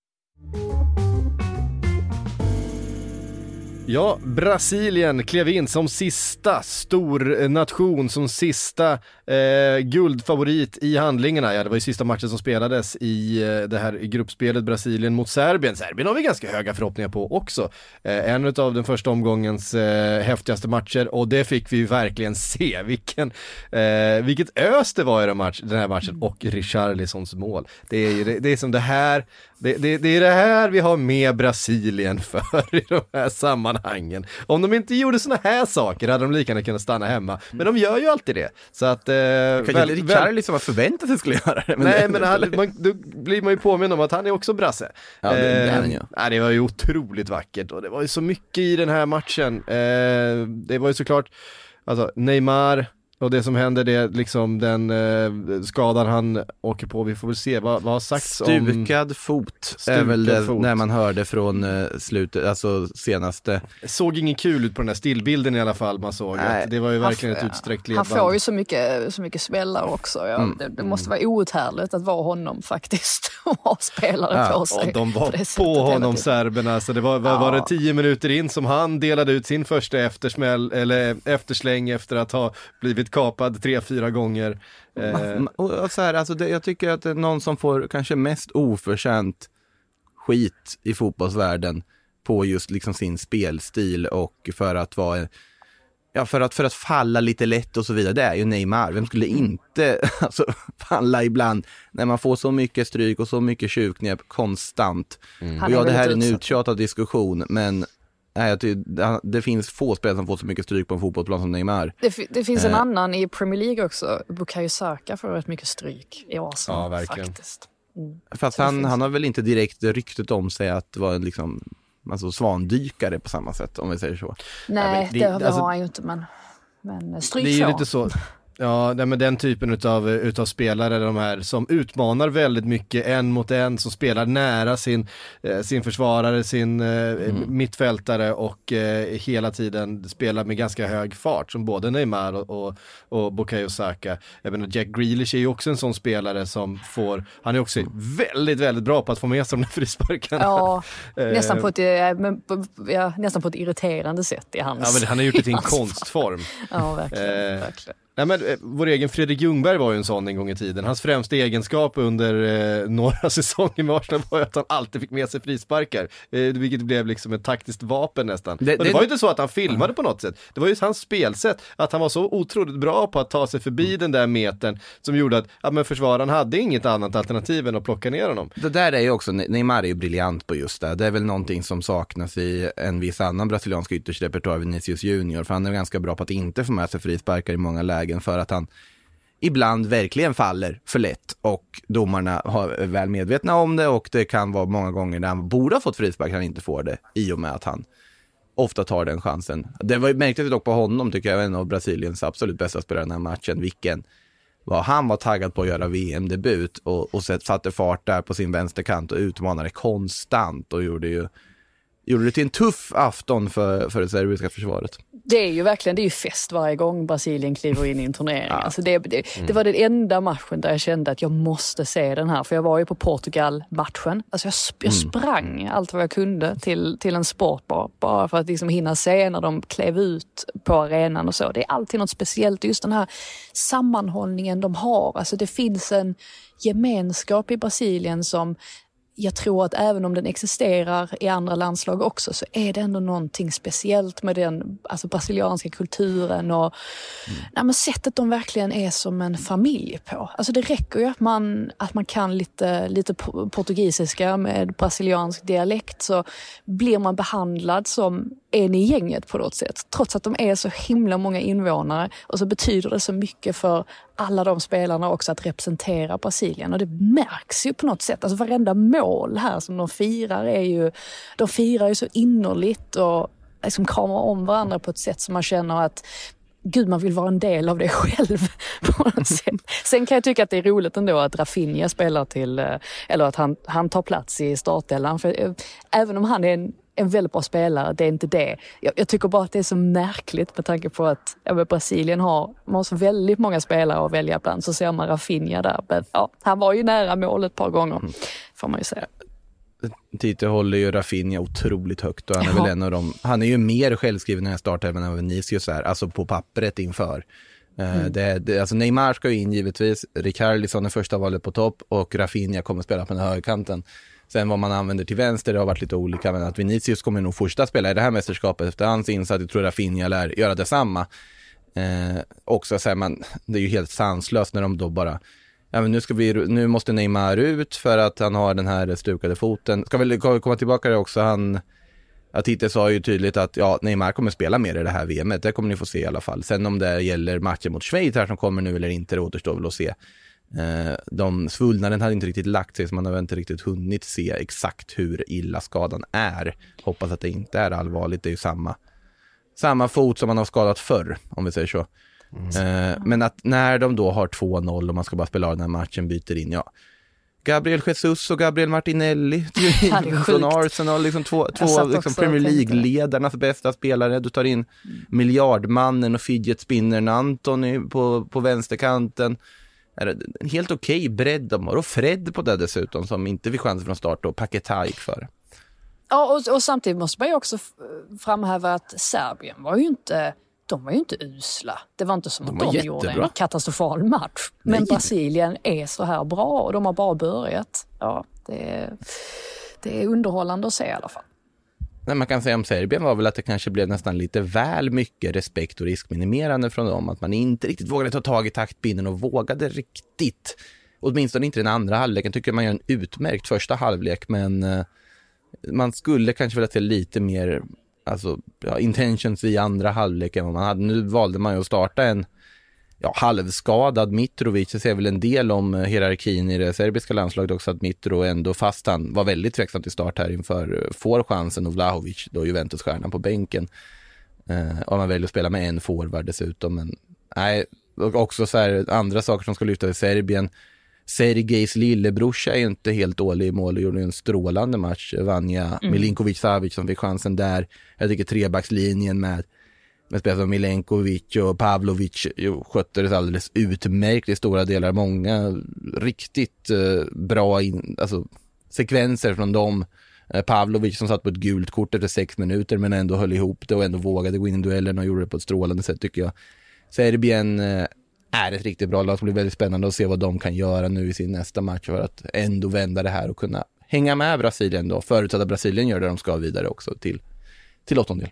Ja, Brasilien klev in som sista stor nation, som sista eh, guldfavorit i handlingarna. Ja, det var ju sista matchen som spelades i eh, det här gruppspelet, Brasilien mot Serbien. Serbien har vi ganska höga förhoppningar på också. Eh, en av den första omgångens eh, häftigaste matcher, och det fick vi verkligen se. Vilken, eh, vilket ös det var i den, match, den här matchen, och Richarlisons mål. Det är, det, det är som det här, det, det, det är det här vi har med Brasilien för i de här sammanhangen. Om de inte gjorde såna här saker hade de lika gärna kunnat stanna hemma. Men de gör ju alltid det. Så att... Eh, Kanske väl, inte Richarlison var förväntat att han skulle göra det. Men nej, det, men han, man, då blir man ju påminn om att han är också brasse. Ja, det, det, eh, är han, ja. nej, det var ju otroligt vackert, och det var ju så mycket i den här matchen. Eh, det var ju såklart, alltså Neymar... Och det som händer, det är liksom den eh, skadan han åker på. Vi får väl se vad, vad har sagts Stukad om... Stukad fot Stukad är väl det, fot. när man hörde från eh, slutet, alltså senaste. Såg ingen kul ut på den här stillbilden i alla fall man såg. Nej. Att det var ju verkligen Han- ett utsträckt Han ledband. får ju så mycket, så mycket smällar också. Ja. Mm. Det, det måste vara outhärdligt att vara honom faktiskt och ha spelare Ja, på sig. Och de var på det sättet på hela honom, tiden. serberna, så det var, var, Ja. var det tio minuter in som han delade ut sin första eftersmäll, eller eftersläng efter att ha blivit kapad tre, fyra gånger. Eh, Ma- och, och så här, alltså det, jag tycker att det är någon som får kanske mest oförtjänt skit i fotbollsvärlden på just liksom sin spelstil och för att vara ja, för att, för att falla lite lätt och så vidare. Det är ju Neymar. Vem skulle inte alltså, falla ibland när man får så mycket stryk och så mycket tjuvknep konstant. Han Och ja, det här är väldigt en utsatt. uttjatad diskussion, men nej, jag tycker, det, det finns få spelare som får så mycket stryk på en fotbollsplan som Neymar. Det, fi- det finns en Eh. annan i Premier League också. Bukayo Saka får rätt mycket stryk i Arsenal. Ja, verkligen. Faktiskt. Mm. Fast Så det han, finns- han har väl inte direkt ryktet om sig att vara en liksom, alltså svandykare på samma sätt, om vi säger så. Nej, Nej, men det, det- det alltså- har han ju inte, men, men stryk Det är ju får lite så. Ja, nej, men den typen utav, utav spelare, de här som utmanar väldigt mycket en mot en, som spelar nära sin, eh, sin försvarare, sin eh, Mm. mittfältare, och eh, hela tiden spelar med ganska hög fart, som både Neymar och, och, och Bukayo Saka. Jag menar, Jack Grealish är ju också en sån spelare som får, han är också väldigt, väldigt bra på att få med sig de där frisparkarna. Ja, Eh, nästan på, ett, eh, men på, ja, nästan på ett irriterande sätt i hans... Ja, men han har gjort det till en i hans- konstform. Ja, verkligen. Eh, verkligen. Nej, men eh, vår egen Fredrik Ljungberg var ju en sån en gång i tiden. Hans främsta egenskap under eh, några säsonger med Arsenal var ju att han alltid fick med sig frisparkar, eh, vilket blev liksom ett taktiskt vapen nästan. Det- och det det- var ju inte så att han filmade på något sätt. Det var ju hans spelsätt, att han var så otroligt bra på att ta sig förbi den där metern, som gjorde att ja, men försvararen hade inget annat alternativ än att plocka ner honom. Det där är ju också, Neymar är ju briljant på just det. Det är väl någonting som saknas i en viss annan brasiliansk yttersrepertoar, Vinicius Junior, för han är ganska bra på att inte få med sig frisparkar i många lägen, för att han ibland verkligen faller för lätt och domarna har, är väl medvetna om det, och det kan vara många gånger när han borde ha fått frispark han inte får det, i och med att han ofta tar den chansen. Det var ju märkligt dock på honom, tycker jag, en av Brasiliens absolut bästa spelare i den här matchen, vilken var, han var taggad på att göra V M-debut och, och satte fart där på sin vänsterkant och utmanade konstant och gjorde ju gjorde det till en tuff afton för, för det serbiska försvaret. Det är ju verkligen, det är ju fest varje gång Brasilien kliver in i en turnering. Ja. Alltså det, det, det var den enda matchen där jag kände att jag måste se den här. För jag var ju på Portugal-matchen. Alltså jag, sp- jag sprang allt vad jag kunde till, till en sportbar. Bara för att liksom hinna se när de klev ut på arenan och så. Det är alltid något speciellt. Just den här sammanhållningen de har. Alltså det finns en gemenskap i Brasilien som... Jag tror att även om den existerar i andra landslag också, så är det ändå någonting speciellt med den alltså brasilianska kulturen och mm. nej, men sättet de verkligen är som en familj på. Alltså det räcker ju att man, att man kan lite, lite portugisiska med brasiliansk dialekt, så blir man behandlad som en i gänget på något sätt. Trots att de är så himla många invånare, och så betyder det så mycket för alla de spelarna också att representera Brasilien och det märks ju på något sätt. Alltså varenda mål här som de firar är ju, de firar ju så innerligt och liksom kramar om varandra på ett sätt som man känner att gud, man vill vara en del av det själv på något sätt. Sen kan jag tycka att det är roligt ändå att Rafinha spelar till, eller att han, han tar plats i startelvan. För även om han är en, en väldigt bra spelare, det är inte det. Jag, jag tycker bara att det är så märkligt med tanke på att ja, Brasilien har, man har så väldigt många spelare att välja bland, så ser man Rafinha där. Men, ja, han var ju nära mål ett par gånger, får man ju säga. Tite håller ju Rafinha otroligt högt och han är ja. väl en av dem. Han är ju mer självskriven när jag startar även än Vinicius är, alltså på pappret inför. Mm. Det, det, alltså Neymar ska ju in givetvis, Richarlison är första valet på topp och Rafinha kommer spela på den högerkanten. Sen vad man använder till vänster, det har varit lite olika, men att Vinicius kommer nog första spela i det här mästerskapet efter hans insats. Jag tror Rafinha lär göra detsamma. Eh, också så här, man, det är ju helt sanslöst när de då bara ja, men nu, ska vi, nu måste Neymar ut för att han har den här stukade foten. Ska väl komma tillbaka där också. Han, att Tite sa ju tydligt att ja, Neymar kommer spela mer i det här V M:et. Det kommer ni få se i alla fall. Sen om det gäller matchen mot Schweiz här som kommer nu eller inte, det återstår väl att se. Eh, de svullnaden hade inte riktigt lagt sig så man har inte riktigt hunnit se exakt hur illa skadan är. Hoppas att det inte är allvarligt. Det är ju samma, samma fot som man har skadat förr, om vi säger så. Mm. Eh, men att när de då har två noll och man ska bara spela den här matchen, byter in, ja, Gabriel Jesus och Gabriel Martinelli från Arsenal, liksom två, två liksom Premier League-ledarnas bästa spelare. Du tar in mm. miljardmannen och fidget-spinnern Antony på, på vänsterkanten. Är det en helt okej okay bredd de har, och Fred på det dessutom som inte fick chansen från start, och Paquetá gick för. Ja, och, och samtidigt måste man ju också framhäva att Serbien var ju inte de var ju inte usla. Det var inte som de att de gjorde en katastrofal match. Men Nej. Brasilien är så här bra och de har bara börjat. Ja, det är, det är underhållande att se i alla fall. Nej, man kan säga om Serbien var väl att det kanske blev nästan lite väl mycket respekt och riskminimerande från dem. Att man inte riktigt vågade ta tag i taktpinnen och vågade riktigt. Åtminstone inte den andra halvleken. Tycker man gör en utmärkt första halvlek, men eh, man skulle kanske vilja se lite mer alltså, ja, intentions i andra halvlek än vad man hade. Nu valde man ju att starta en ja, halvskadad Mitrovic. Det ser väl en del om hierarkin i det serbiska landslaget också, att Mitro ändå, fast han var väldigt tveksam till start här inför, får chansen, och Vlahovic då Juventus-stjärnan på bänken. Eh, och man väljer att spela med en forward dessutom. Men nej, och också så här, andra saker som ska lyfta i Serbien. Sergejs lillebrorsa är inte helt dålig i mål och gjorde en strålande match. Vanja mm. Milinkovic-Savic som fick chansen där. Jag tycker trebackslinjen med, med spelare som Milenkovic och Pavlovic skötte det alldeles utmärkt i stora delar. Många riktigt eh, bra in, alltså, sekvenser från dem. Eh, Pavlovic som satt på ett gult kort efter sex minuter men ändå höll ihop det och ändå vågade gå in i duellen och gjorde det på ett strålande sätt, tycker jag. Serbien eh, är ett riktigt bra lag. Det blir väldigt spännande att se vad de kan göra nu i sin nästa match för att ändå vända det här och kunna hänga med Brasilien då. Förutsatt att Brasilien gör det de ska vidare också till, till åttondel.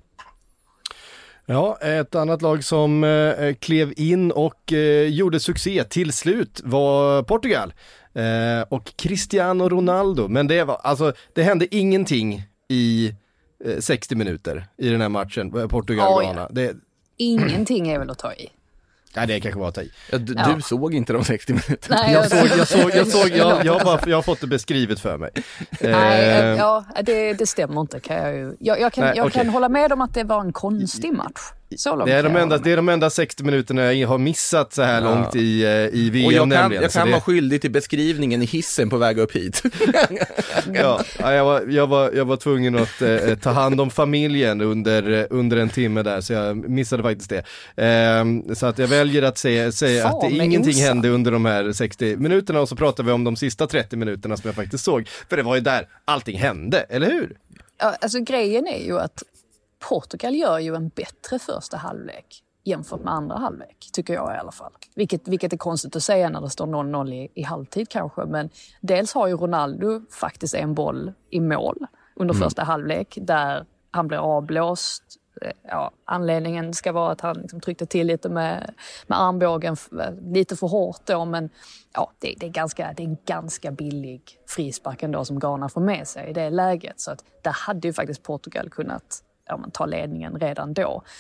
Ja, ett annat lag som eh, klev in och eh, gjorde succé till slut var Portugal. Eh, och Cristiano Ronaldo. Men det var, alltså, det hände ingenting i eh, sextio minuter i den här matchen. Portugal-Ghana. Oh, ja. Ingenting är väl att ta i. Nej, det kanske var att ta i. Ja, du, ja. du såg inte de sextio minuterna. Nej, jag, såg, jag, såg, jag, såg, jag, jag, bara, jag har fått det beskrivet för mig. Nej, eh. ja, det, det stämmer inte. Kan jag, ju. jag, jag, kan, Nej, jag okay. kan hålla med om att det var en konstig match. Så långt det, är de enda, det är de enda sextio minuterna jag har missat så här ja. långt i, i V M. Och jag kan, nämligen, jag kan det... vara skyldig till beskrivningen i hissen på väg upp hit. ja, jag, var, jag, var, jag var tvungen att eh, ta hand om familjen under, under en timme där, så jag missade faktiskt det. Eh, så att jag väljer att säga, säga att det ingenting osa. hände under de här sextio minuterna, och så pratar vi om de sista trettio minuterna som jag faktiskt såg. För det var ju där allting hände, eller hur? Ja, alltså grejen är ju att Portugal gör ju en bättre första halvlek jämfört med andra halvlek, tycker jag i alla fall. Vilket, vilket är konstigt att säga när det står noll noll i, i halvtid kanske. Men dels har ju Ronaldo faktiskt en boll i mål under mm. första halvlek där han blir avblåst. Ja, anledningen ska vara att han liksom tryckte till lite med, med armbågen lite för hårt då, men ja, det, det, är ganska, det är en ganska billig frispark ändå som Ghana får med sig i det läget. Så att där hade ju faktiskt Portugal kunnat ja, man tar ledningen redan då.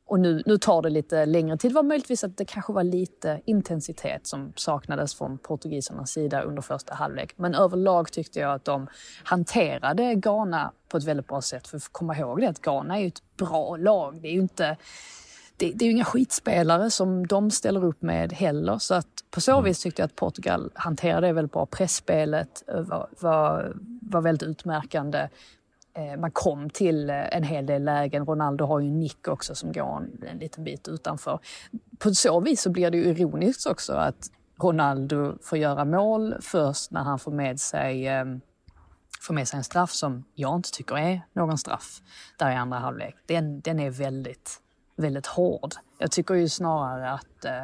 Och nu, nu tar det lite längre tid. Det var möjligtvis att det kanske var lite intensitet som saknades från portugisernas sida under första halvlek. Men överlag tyckte jag att de hanterade Ghana på ett väldigt bra sätt. För att komma ihåg det att Ghana är ju ett bra lag. Det är ju inte... Det, det är ju inga skitspelare som de ställer upp med heller. Så att på så vis tyckte jag att Portugal hanterade det väldigt bra. Pressspelet var, var, var väldigt utmärkande. Man kom till en hel del lägen. Ronaldo har ju en nick också som går en, en liten bit utanför. På så vis så blir det ju ironiskt också att Ronaldo får göra mål först när han får med sig, får med sig en straff som jag inte tycker är någon straff där i andra halvlek. Den, den är väldigt... väldigt hård. Jag tycker ju snarare att eh,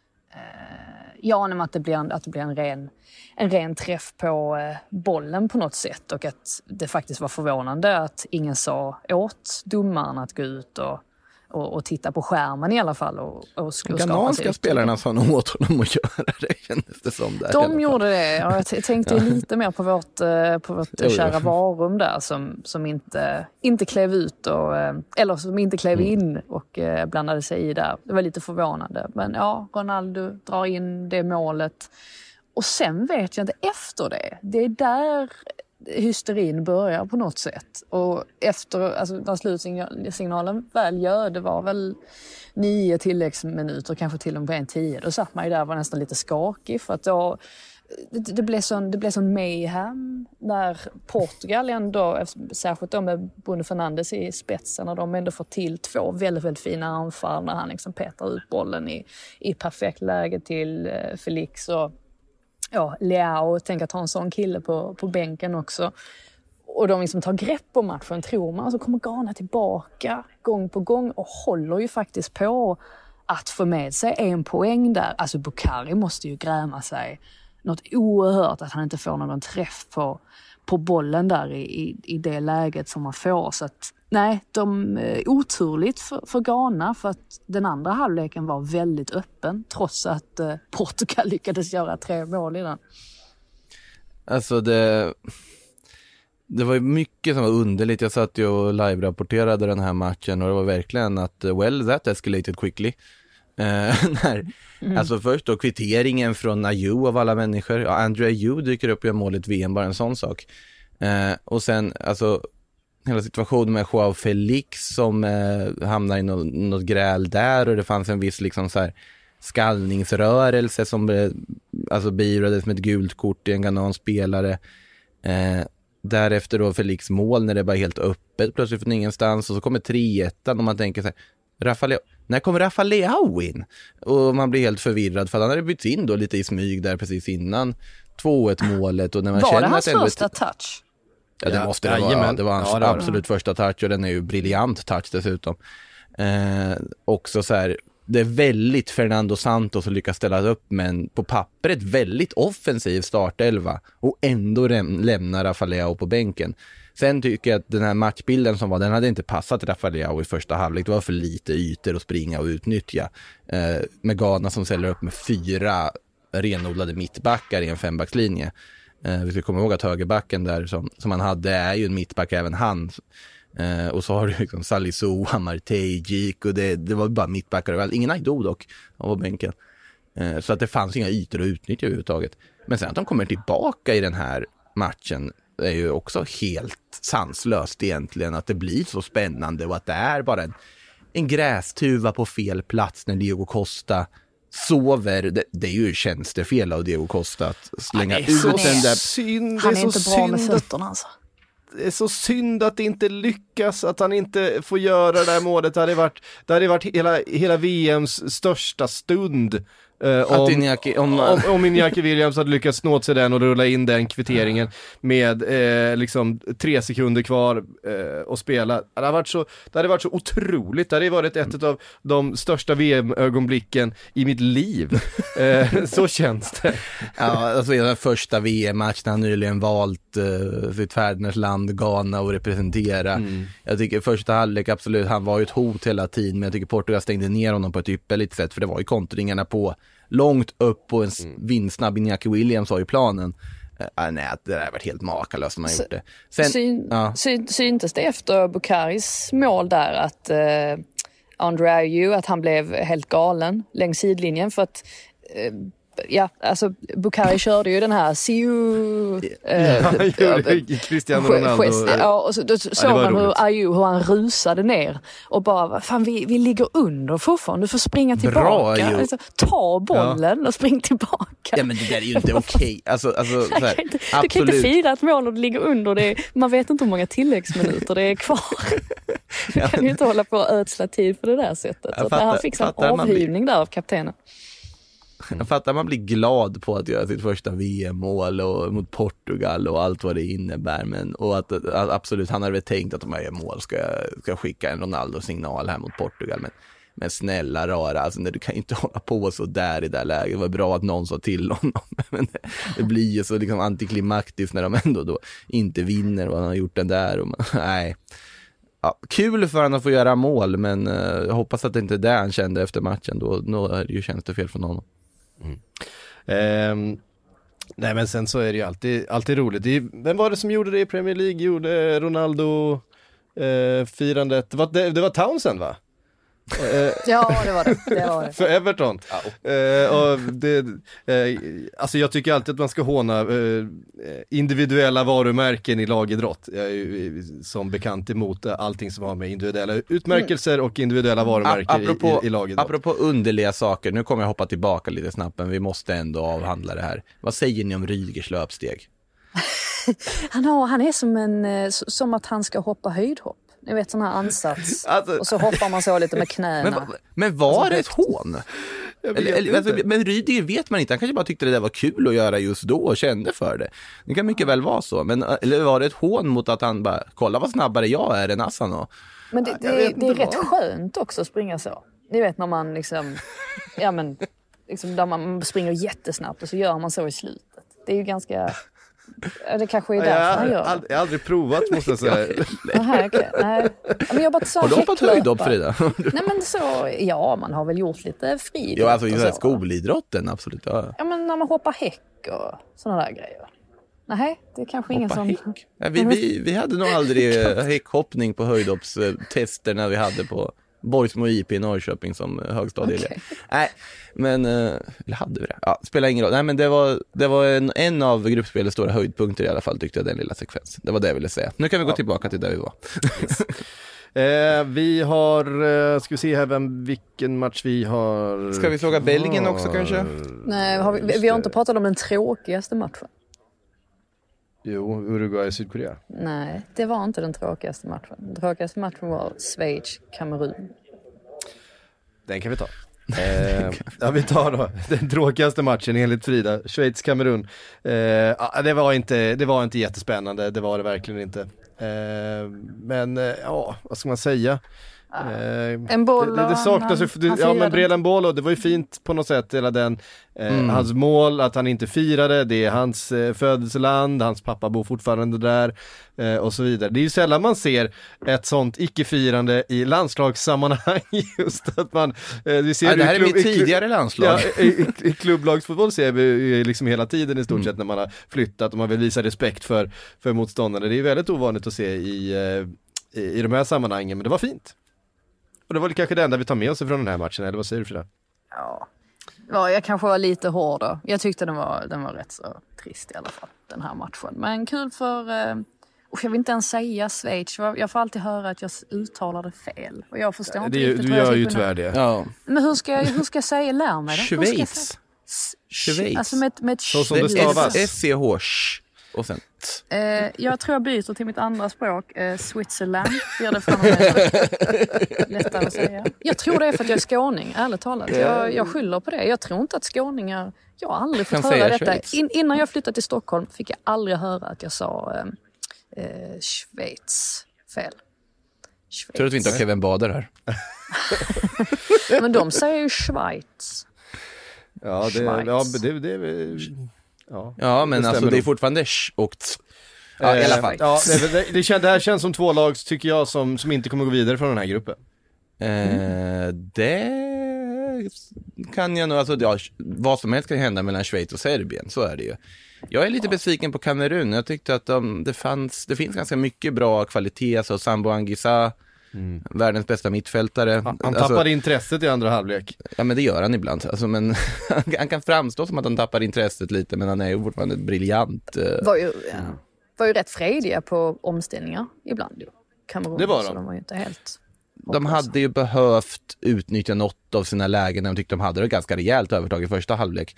ja, att det blir en, att det blir en ren en ren träff på eh, bollen på något sätt och att det faktiskt var förvånande att ingen sa åt domaren att gå ut och Och, och titta på skärmen i alla fall. Och, och, och Ghananska spelarna sa nog åt honom att göra det, kändes det som. Där, de gjorde det. Ja, jag t- tänkte ja. lite mer på vårt, på vårt jo, kära jo. varum där som, som inte, inte klev ut och, eller som inte klev mm. in och blandade sig i där. Det var lite förvånande. Men ja, Ronaldo drar in det målet. Och sen vet jag inte efter det. Det är där hysterin börjar på något sätt. Och efter, alltså när slutsignalen väl gör, det var väl nio tilläggsminuter, kanske till och med en tio. Då satt man ju där och var nästan lite skakig för att då, det, det blev sån, det blev sån mayhem när Portugal ändå, särskilt då med Bruno Fernandes i spetsen, när de ändå får till två väldigt, väldigt fina anfall när han liksom petar ut bollen i, i perfekt läge till Felix och ja, Leao, tänk att ha en sån kille på, på bänken också. Och de liksom tar grepp om matchen, tror man. Så kommer Ghana tillbaka gång på gång och håller ju faktiskt på att få med sig en poäng där. Alltså Bukhari måste ju gräma sig något oerhört att han inte får någon träff på, på bollen där i, i, i det läget som man får. Så att nej, de är oturligt för, för Ghana för att den andra halvleken var väldigt öppen trots att eh, Portugal lyckades göra tre mål i den. Alltså det, det var ju mycket som var underligt. Jag satt ju och live-rapporterade den här matchen och det var verkligen att well, that escalated quickly. Eh, när, mm. Alltså först då kvitteringen från Ayew av alla människor. Ja, Andrew Ayew dyker upp i målet V M, bara en sån sak. Eh, och sen alltså hela situationen med Joao Felix som eh, hamnar i något, något gräl där och det fanns en viss liksom så här skallningsrörelse som eh, alltså beivrades med ett gult kort i en Ghanan-spelare. Eh, därefter då Felix mål när det bara är helt öppet plötsligt från ingenstans och så kommer tre ett och man tänker så här, Rafael, när kommer Rafael Leao in? Och man blir helt förvirrad för att han hade bytt in då lite i smyg där precis innan två ett målet och när man var känner det hans att första touch? Ja, det ja, måste det vara. Det var hans ja, det absolut var. första touch och den är ju briljant touch dessutom. Eh, också så här, det är väldigt Fernando Santos som lyckas ställa upp men på pappret väldigt offensiv startelva och ändå rem- lämnar Rafael Leao på bänken. Sen tycker jag att den här matchbilden som var, den hade inte passat Rafael Leao i första halvlek. Det var för lite ytor att springa och utnyttja. Eh, med Ghana som ställer upp med fyra renodlade mittbackar i en fembackslinje. Eh, vi ska komma ihåg att högerbacken där som, som han hade är ju en mittback även han. Eh, och så har du liksom Salisu, Amartey, Gik och det, det var bara mittbackar. Ingen Aido dock av bänken. Eh, så att det fanns inga ytor att utnyttja överhuvudtaget. Men sen att de kommer tillbaka i den här matchen är ju också helt sanslöst egentligen. Att det blir så spännande och att det är bara en, en grästuva på fel plats när Diego Costa sover. Det, det är ju tjänstefel av Diego Costa att slänga han är, ut han den är, där. Synd, han är är inte så bra med synd fötterna alltså. Det är så synd att det inte lyckas, att han inte får göra det här målet. Det hade varit, det hade varit hela, hela V M:s största stund. Uh, om, Iñaki, om, om, om Iñaki Williams hade lyckats nå till den och rulla in den kvitteringen med eh, liksom tre sekunder kvar eh, och spela. Det hade varit så, det hade varit så otroligt. Det hade varit ett av de största V M-ögonblicken i mitt liv. eh, så känns det. Ja, alltså den första V M-matchen han nyligen valt eh, sitt fädernesland Ghana och representera. Mm. Jag tycker första halvlek absolut, han var ju ett hot hela tiden, men jag tycker Portugal stängde ner honom på ett ypperligt sätt för det var ju kontringarna på långt upp på en mm. vindsnabb Iñaki Williams har ju planen. Äh, nej, det där har varit helt makalöst när man Så, gjort det. Sen, syn, ja. syn, syntes det efter Bukharis mål där att, eh, Andre Ayew, att han blev helt galen längs sidlinjen för att eh, ja, alltså Bukhari körde ju den här Siu eh, Cristiano Ronaldo. Ja, och så då såg ja, man hur Ayew, hur han rusade ner och bara, fan vi, vi ligger under Fofan, du får springa tillbaka. Alltså, ta bollen ja. och spring tillbaka. Ja, men det där är ju inte okej. Alltså, alltså, så här, inte, du kan inte fira ett mål och du ligger under. Det är, man vet inte hur många tilläggsminuter det är kvar. Du kan ju inte hålla på att ödsla tid på det där sättet. Fattar, han fick en avhyvning där av kaptenen. Jag fattar, man blir glad på att göra sitt första V M-mål och mot Portugal och allt vad det innebär, men och att, att absolut, han hade väl tänkt att om jag gör mål ska jag, ska jag skicka en Ronaldo-signal här mot Portugal, men, men snälla rara, alltså du kan inte hålla på så där i det där läget. Det var bra att någon sa till honom, men det, det blir ju så liksom antiklimaktiskt när de ändå då inte vinner och han har gjort den där och man, nej. Ja, kul för han att få göra mål, men uh, jag hoppas att det inte är det han kände efter matchen, då, då är det ju tjänstefel från honom. Mm. Um, nej men sen så är det ju alltid, alltid roligt. Det är, vem var det som gjorde det i Premier League? Gjorde Ronaldo uh, firandet? Det var, det, det var Townsend va? Uh, ja det var det, det, var det. För Everton. Ja. Uh, och det, uh, alltså jag tycker alltid att man ska håna uh, individuella varumärken i lagidrott. Jag är ju som bekant emot allting som har med individuella utmärkelser mm. och individuella varumärken apropå, i, i lagidrott. Apropå underliga saker, nu kommer jag hoppa tillbaka lite snabbt, men vi måste ändå avhandla det här. Vad säger ni om Rydgers löpsteg? han, har, han är som, en, som att han ska hoppa höjdhopp. Ni vet sån här ansats. Alltså, och så hoppar man så lite med knäna. Men, men var alltså, det ett hån? Eller, eller, alltså, men Rydiger vet man inte. Han kanske bara tyckte det där var kul att göra just då och kände för det. Det kan mycket väl vara så. Men eller var det ett hån mot att han bara, kolla vad snabbare jag är än Assan och... Men det, det, det, det är rätt skönt också att springa så. Ni vet när man liksom... ja men, liksom där man springer jättesnabbt och så gör man så i slutet. Det är ju ganska... Det kanske är därför jag, han gör. Ald- jag har aldrig provat måste jag säga. Aha, okay. Nej. Men jag bara så har du hoppat höjdhopp, Frida? Nej men så, ja man har väl gjort lite frid. Ja alltså i så. Skolidrotten, absolut. Ja. ja men när man hoppar häck och sådana där grejer. Nej, det är kanske ingen som... Ja, vi, vi, vi hade nog aldrig häckhoppning på höjdhoppstester när vi hade på Borgsmo I P i Norrköping som högstadieelev. Okay. Nej, men eller hade vi det? Ja, spelar ingen roll. Nej, men det var det var en, en av gruppspelets stora höjdpunkter i alla fall, tyckte jag, den lilla sekvensen. Det var det jag ville säga. Nu kan vi gå ja. tillbaka till där vi var. Yes. eh, vi har eh, ska vi se här vem vilken match vi har. Ska vi fråga Belgien också kanske? Nej, har vi, vi har inte pratat om den tråkigaste matchen. Jo, Uruguay-Sydkorea. Nej, det var inte den tråkigaste matchen. Den tråkigaste matchen var Schweiz-Kamerun. Den kan vi ta. eh, ja, vi tar då den tråkigaste matchen enligt Frida, Schweiz-Kamerun. Eh, det var inte det var inte jättespännande, det var det verkligen inte. Eh, men eh, ja, vad ska man säga? Uh, en boll det, det, det saknas han, ju, ja men Brelan Bolo, det var ju fint på något sätt hela den, eh, mm. hans mål att han inte firade, det är hans eh, födelseland, hans pappa bor fortfarande där eh, och så vidare. Det är ju sällan man ser ett sånt icke-firande i landslagssammanhang, just att man eh, vi ser ja, det här klubb, är mitt tidigare i, landslag ja, i, i, i klubblagsfotboll ser vi liksom hela tiden i stort mm. sett när man har flyttat och man vill visa respekt för, för motståndarna. Det är väldigt ovanligt att se i, eh, i, i de här sammanhangen, men det var fint. Och det var kanske det enda vi tar med oss från den här matchen, eller vad säger du för det? Ja, ja jag kanske var lite hård då. Jag tyckte den var, den var rätt så trist i alla fall, den här matchen. Men kul för, eh, och jag vill inte ens säga Schweiz. Jag får alltid höra att jag uttalade fel. Och jag förstår inte det, riktigt. Du gör ju tyvärr det. Ja. Men hur ska, jag, hur ska jag säga, lär mig då? Schweiz. Schweiz. Alltså med, med så som det stavas. S-C-H och sen eh, jag tror jag byter till mitt andra språk, eh, Switzerland. Gör det fram och lättare att säga. Jag tror det är för att jag är skåning, ärligt talat. Jag, jag skyller på det. Jag tror inte att skåningar, jag har aldrig fått kan höra detta. In, innan jag flyttade till Stockholm fick jag aldrig höra att jag sa eh, eh, Schweiz fel. Schweiz. Tror du att vi inte har Kevin Bader här? Men de säger ju Schweiz. Ja, det, ja, det, det, det Ja, ja men det alltså det är fortfarande sh och t. Ja, eh, i alla fall. Ja, det, det, det, kän, det här känns som två lag tycker jag som, som inte kommer gå vidare från den här gruppen. Eh, det kan jag nog, alltså ja, vad som helst kan hända mellan Schweiz och Serbien, så är det ju. Jag är lite ja. besviken på Kamerun. Jag tyckte att de, det fanns det finns ganska mycket bra kvalitet, så Sambo Anguissa Mm. Världens bästa mittfältare. Han, han alltså, tappade intresset i andra halvlek. Ja, men det gör han ibland. Alltså, men han kan framstå som att han tappar intresset lite, men han är ju fortfarande briljant. Uh, var, ju, ja, var ju rätt frediga på omställningar ibland. Kamerun, det var de. Så de var ju inte helt... De hade ju behövt utnyttja något av sina lägen när de tyckte de hade det ganska rejält övertag i första halvlek.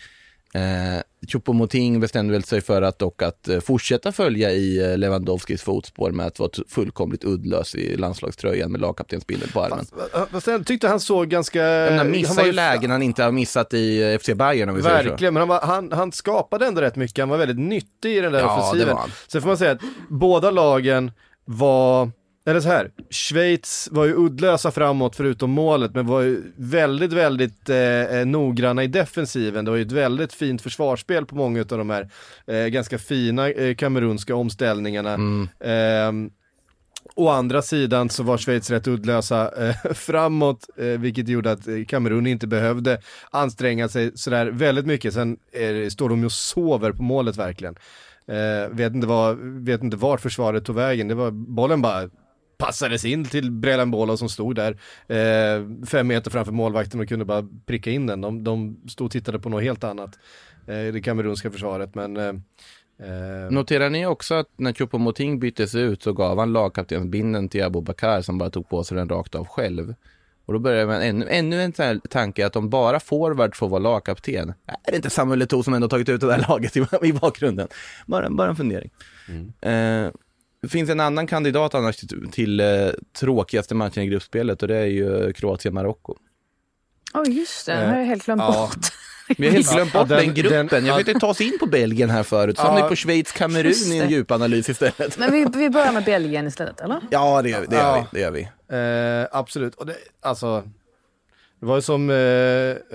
Eh, Choupo-Moting bestämde väl sig för att dock att eh, fortsätta följa i eh, Lewandowskis fotspår med att vara t- fullkomligt uddlös i landslagströjan med lagkaptensbilden på armen. Fast jag tyckte han såg ganska... Han missade ju lägen han inte har missat i F C Bayern, om vi säger så. Verkligen, men han, var, han, han skapade ändå rätt mycket. Han var väldigt nyttig i den där ja, offensiven. Det var han. Så får man säga att båda lagen var... Eller så här, Schweiz var ju uddlösa framåt förutom målet, men var ju väldigt, väldigt eh, noggranna i defensiven. Det var ju ett väldigt fint försvarsspel på många av de här eh, ganska fina eh, kamerunska omställningarna. Mm. Eh, å andra sidan så var Schweiz rätt uddlösa eh, framåt, eh, vilket gjorde att Kamerun inte behövde anstränga sig sådär väldigt mycket. Sen eh, står de ju och sover på målet verkligen. Eh, vet, inte var, vet inte vart försvaret tog vägen. Det var, bollen bara passades in till Brelan Bola som stod där eh, fem meter framför målvakten och kunde bara pricka in den. De, de stod och tittade på något helt annat. Eh, det kamerunska försvaret, men... Eh, Noterar ni också att när Choupo-Moting byttes ut så gav han lagkaptensbinden till Aboubakar som bara tog på sig den rakt av själv. Och då börjar man ännu, ännu en sån här tanke att om bara forward får vara lagkapten, är det inte Samuel Eto'o som ändå tagit ut det där laget i, i bakgrunden? Bara, bara en fundering. Mm. Eh, det finns en annan kandidat annars till, till eh, tråkigaste matchen i gruppspelet, och det är ju Kroatien-Marocko. Ja, oh, just det. Det har jag helt glömt ja. bort. Vi har helt glömt bort ja, den, den gruppen. Den, jag vet inte ta oss in på Belgien här förut. Så ja, hamnar vi på Schweiz-Kamerun i en djupanalys istället. Men vi, vi börjar med Belgien istället, eller? Ja, det gör, det gör ja. vi. Det gör vi. Eh, absolut. Och det, alltså, det var ju som eh,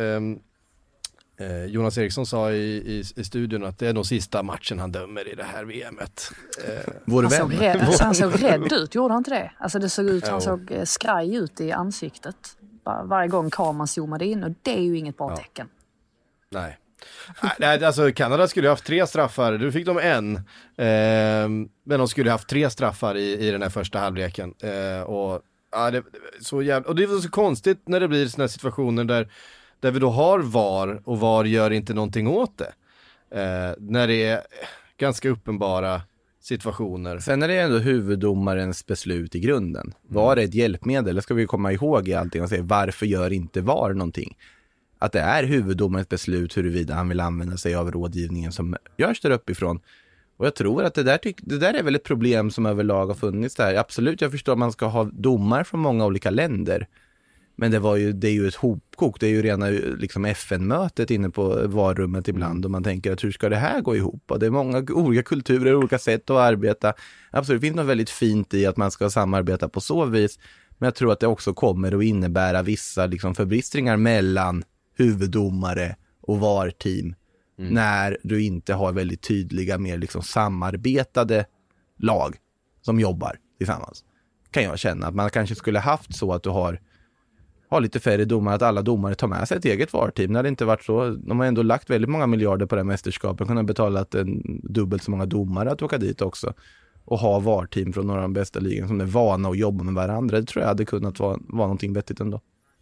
eh, Jonas Eriksson sa i, i, i studion att det är nog sista matchen han dömer i det här V M-et. Eh, han, såg rädd, alltså, han såg rädd ut, gjorde han inte det? Alltså det såg ut, han såg skraj ut i ansiktet. Bara varje gång kameran zoomade in, och det är ju inget bra ja. tecken. Nej. Nej, alltså Kanada skulle ha haft tre straffar, nu fick de en. Eh, men de skulle ha haft tre straffar i, i den här första halvleken. Eh, och, ja, det, så jävla, och det var så konstigt när det blir såna här situationer där, där vi då har V A R och V A R gör inte någonting åt det. Eh, när det är ganska uppenbara situationer. Sen är det ändå huvuddomarens beslut i grunden. V A R är ett hjälpmedel, det ska vi komma ihåg i allting och säga varför gör inte V A R någonting? Att det är huvuddomarens beslut huruvida han vill använda sig av rådgivningen som görs där uppifrån. Och jag tror att det där, tyck- det där är väl ett problem som överlag har funnits där. Absolut, jag förstår att man ska ha domar från många olika länder. Men det, var ju, det är ju ett hopkok. Det är ju rena liksom F N-mötet inne på varummet ibland. Och man tänker att hur ska det här gå ihop? Och det är många olika kulturer, olika sätt att arbeta. Absolut, det finns något väldigt fint i att man ska samarbeta på så vis. Men jag tror att det också kommer att innebära vissa liksom förbristringar mellan huvuddomare och V A R-team mm. när du inte har väldigt tydliga, mer liksom samarbetade lag som jobbar tillsammans. Kan jag känna att man kanske skulle haft så att du har, har lite färre domare, att alla domare tar med sig ett eget V A R-team. När det inte varit så, de har ändå lagt väldigt många miljarder på det här mästerskapet, kunna betala en dubbelt så många domare att åka dit också och ha V A R-team från några av de bästa ligan som är vana att jobba med varandra. Det tror jag hade kunnat vara, vara någonting vettigt ändå.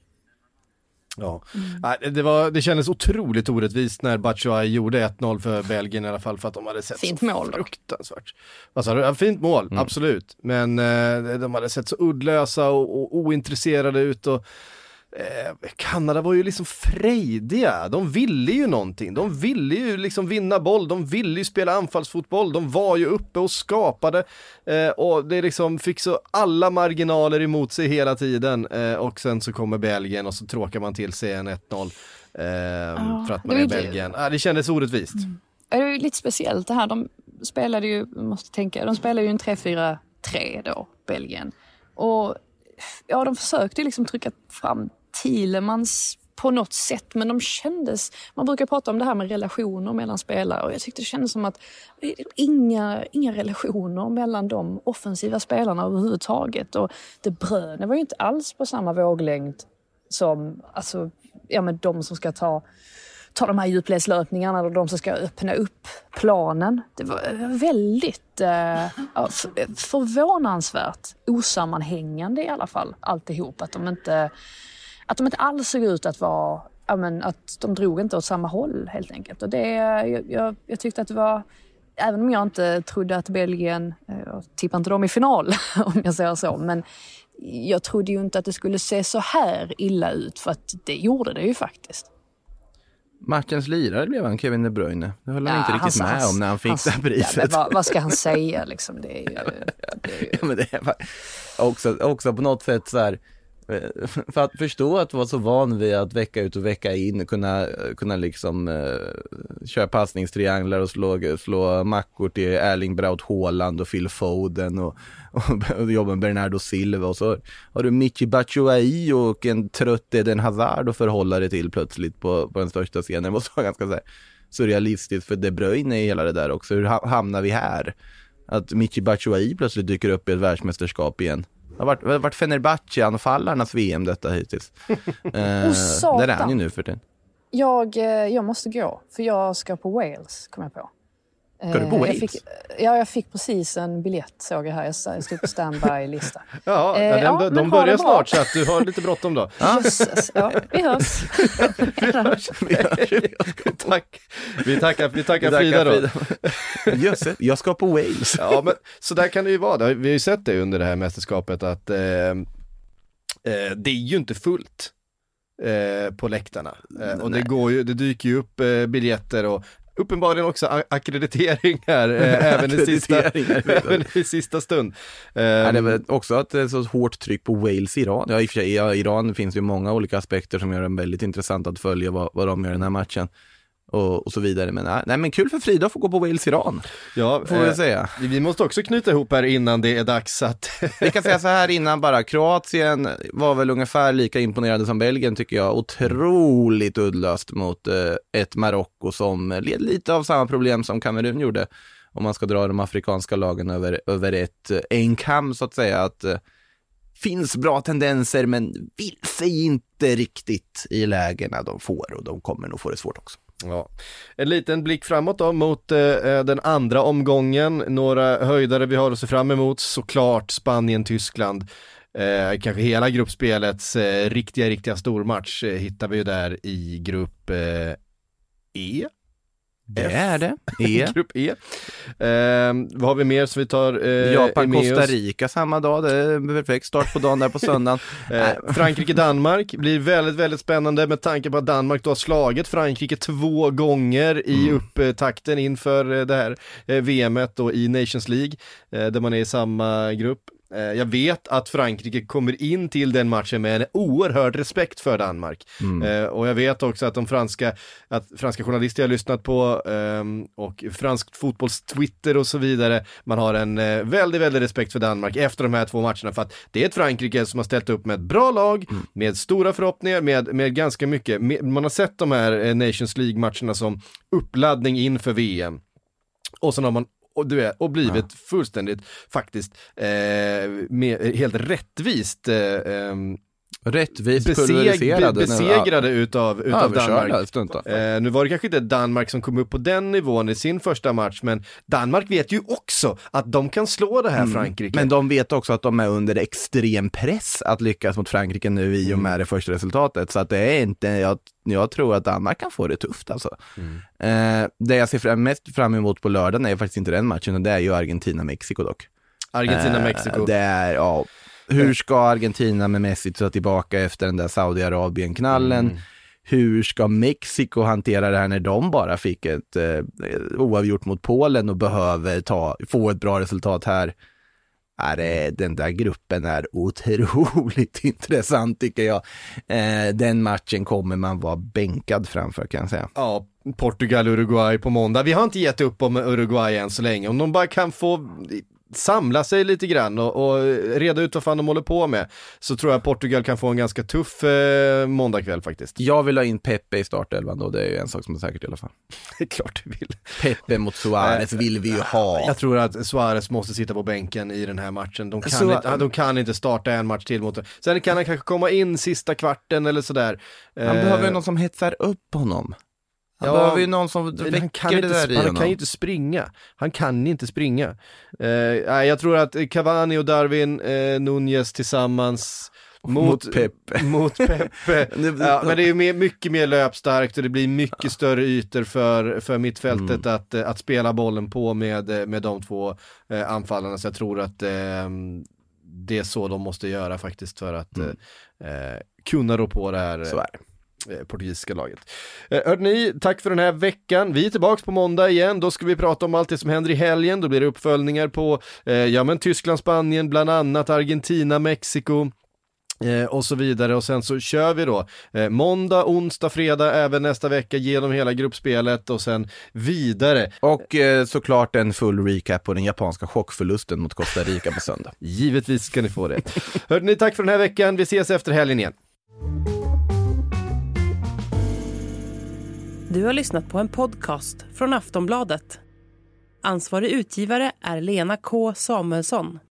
Ja, mm. det, var, det kändes otroligt orättvist när Batshuayi gjorde ett noll för Belgien i alla fall, för att de hade sett fint så mål fruktansvärt. Alltså, fint mål, mm. absolut. Men eh, de hade sett så uddlösa och, och ointresserade ut och eh, Kanada var ju liksom frejdiga. De ville ju någonting. De ville ju liksom vinna boll. De ville ju spela anfallsfotboll. De var ju uppe och skapade eh, och det liksom fick så alla marginaler emot sig hela tiden eh, och sen så kommer Belgien och så tråkar man till sig en ett noll eh, oh, för att man är Belgien. Det... Ah, det kändes orättvist. Mm. Det är ju lite speciellt det här. De spelade ju, måste tänka, de spelade ju en tre fyra tre då, Belgien. Och ja, de försökte liksom trycka fram Thielemans på något sätt, men de kändes, man brukar prata om det här med relationer mellan spelare, och jag tyckte det kändes som att inga, inga relationer mellan de offensiva spelarna överhuvudtaget, och De Bruyne var ju inte alls på samma våglängd som alltså, ja, men de som ska ta ta de här djupledslöpningarna och de som ska öppna upp planen. Det var väldigt eh, förvånansvärt osammanhängande i alla fall, alltihop. Att de inte, att de inte alls såg ut att vara, ja, men, att de drog inte åt samma håll helt enkelt. Och det, jag, jag, jag tyckte att det var, även om jag inte trodde att Belgien, jag tippar inte dem i final om jag säger så, men jag trodde ju inte att det skulle se så här illa ut, för att det gjorde det ju faktiskt. Matchens lirare blev han, Kevin De Bruyne. Det höll han ja, inte riktigt hans, med hans, om när han fick hans, det priset. Ja, vad, vad ska han säga liksom? Det är ju, det är ju... Ja, men det är bara, också, också på något sätt så här, för att förstå att vara så van vid att vecka ut och vecka in kunna, kunna liksom uh, köra passningstrianglar och slå, slå mackor till Erling Braut Haaland och Phil Foden och, och, och jobba med Bernardo Silva, och så har du Michy Batshuayi och en trött Eden Hazard att förhålla dig till plötsligt på, på den största scenen. Det måste vara ganska så här surrealistiskt för De Bruyne i hela det där också. Hur hamnar vi här? Att Michy Batshuayi plötsligt dyker upp i ett världsmästerskap igen. Det har varit, det har varit Fenerbahce-anfallarnas V M detta hittills. eh, oh, där är han ju nu för tiden. Jag, jag måste gå, för jag ska på Wales, kom jag på. Ska du på Wales? Jag fick, ja, jag fick precis en biljett, såg jag här. Jag stod på standby-lista. ja, eh, den, ja, de börjar snart, så att du har lite bråttom då. Jösses, ja, vi hörs. vi hörs. Vi hörs. Tack. Vi tackar, vi tackar, vi tackar Frida, Frida då. Jösses, jag ska på Wales. ja, men så där kan det ju vara. Vi har ju sett det under det här mästerskapet att eh, eh, det är ju inte fullt eh, på läktarna. Eh, och det, går ju, det dyker ju upp eh, biljetter och uppenbarligen också ak- akkrediteringar eh, även, i sista, även i sista stund. Um, ja, det är väl också att det är så hårt tryck på Wales Iran. Ja, i och för sig, ja, Iran finns ju många olika aspekter som gör det väldigt intressant att följa vad, vad de gör i den här matchen. Och, och så vidare. Men, nej, men kul för Frida att få gå på Wales Iran. Ja, får vi eh, säga. Vi måste också knyta ihop här innan det är dags att... Vi kan säga så här innan bara. Kroatien var väl ungefär lika imponerande som Belgien, tycker jag. Otroligt uddlöst mot eh, ett Marocko som led lite av samma problem som Kamerun gjorde. Om man ska dra de afrikanska lagen över, över ett en kam, så att säga. Att eh, finns bra tendenser, men vill sig inte riktigt i lägena de får, och de kommer nog få det svårt också. Ja. En liten blick framåt då mot eh, den andra omgången. Några höjdare vi har att se fram emot. Såklart Spanien-Tyskland. Eh, kanske hela gruppspelets eh, riktiga, riktiga stormatch eh, hittar vi ju där i grupp eh, E. Det är det. E. Grupp E. Eh, vad har vi mer som vi tar eh, Japan, Costa Rica samma dag. Det är en perfekt start på dagen där på söndagen. eh, Frankrike-Danmark blir väldigt, väldigt spännande med tanke på att Danmark då har slagit Frankrike två gånger i mm. upptakten inför det här eh, V M-et då i Nations League, eh, där man är i samma grupp. Jag vet att Frankrike kommer in till den matchen med en oerhörd respekt för Danmark. Mm. Eh, och jag vet också att de franska, att franska journalister jag har lyssnat på eh, och fransk fotbolls Twitter och så vidare, man har en eh, väldigt, väldigt respekt för Danmark efter de här två matcherna, för att det är ett Frankrike som har ställt upp med ett bra lag, mm. med stora förhoppningar, med, med ganska mycket. Med, man har sett de här eh, Nations League-matcherna som uppladdning inför V M. Och sen har man Och, du är, och blivit ja. fullständigt faktiskt eh, med, helt rättvist eh, rättvist beseg, besegrade ja. utav, utav Danmark. Eh, nu var det kanske inte Danmark som kom upp på den nivån i sin första match, men Danmark vet ju också att de kan slå det här mm. Frankrike. Men de vet också att de är under extrem press att lyckas mot Frankrike nu i och med mm. det första resultatet. Så att det är inte, jag, jag tror att Danmark kan få det tufft alltså. Mm. Eh, det jag ser fram, mest fram emot på lördagen är faktiskt inte den matchen, utan det är ju Argentina-Mexiko dock. Argentina-Mexiko. Eh, det är, ja... Hur ska Argentina med Messi ta tillbaka efter den där Saudiarabien-knallen? Mm. Hur ska Mexiko hantera det här när de bara fick ett eh, oavgjort mot Polen och behöver ta, få ett bra resultat här? Är det, den där gruppen är otroligt intressant, tycker jag. Eh, den matchen kommer man vara bänkad framför, kan jag säga. Ja, Portugal-Uruguay på måndag. Vi har inte gett upp om Uruguay än så länge. Om de bara kan få samla sig lite grann och, och reda ut vad fan de håller på med, så tror jag Portugal kan få en ganska tuff eh, måndagkväll faktiskt. Jag vill ha in Pepe i startelvan då, det är ju en sak som är säkert i alla fall. Det är klart du vill. Pepe mot Suarez äh, vill vi ju ha. Jag tror att Suarez måste sitta på bänken i den här matchen. De kan, så, inte, de kan inte starta en match till mot det. Sen kan han kanske komma in sista kvarten eller sådär. Han eh, behöver någon som hetsar upp honom. Han Ja, behöver ju någon som han väcker kan det inte, där i han honom. kan ju inte springa. Han kan inte springa. Eh, nej, jag tror att Cavani och Darwin eh, Nunez tillsammans mot, Mot Pepe. mot Pepe. Ja, men det är ju mer, mycket mer löpstarkt och det blir mycket större ytor för, för mittfältet Mm. att, att spela bollen på med, med de två eh, anfallarna. Så jag tror att eh, det är så de måste göra faktiskt för att Mm. eh, kunna rå på det här Så är det. eh, portugisiska laget. Eh, hörde ni, tack för den här veckan. Vi är tillbaks på måndag igen. Då ska vi prata om allt det som händer i helgen. Då blir det uppföljningar på eh, ja, men Tyskland, Spanien, bland annat Argentina, Mexiko. Eh, och så vidare, och sen så kör vi då eh, måndag, onsdag, fredag även nästa vecka genom hela gruppspelet och sen vidare. Och eh, såklart en full recap på den japanska chockförlusten mot Costa Rica på söndag. Givetvis ska ni få det. Hörde ni, tack för den här veckan. Vi ses efter helgen igen. Du har lyssnat på en podcast från Aftonbladet. Ansvarig utgivare är Lena K. Samuelsson.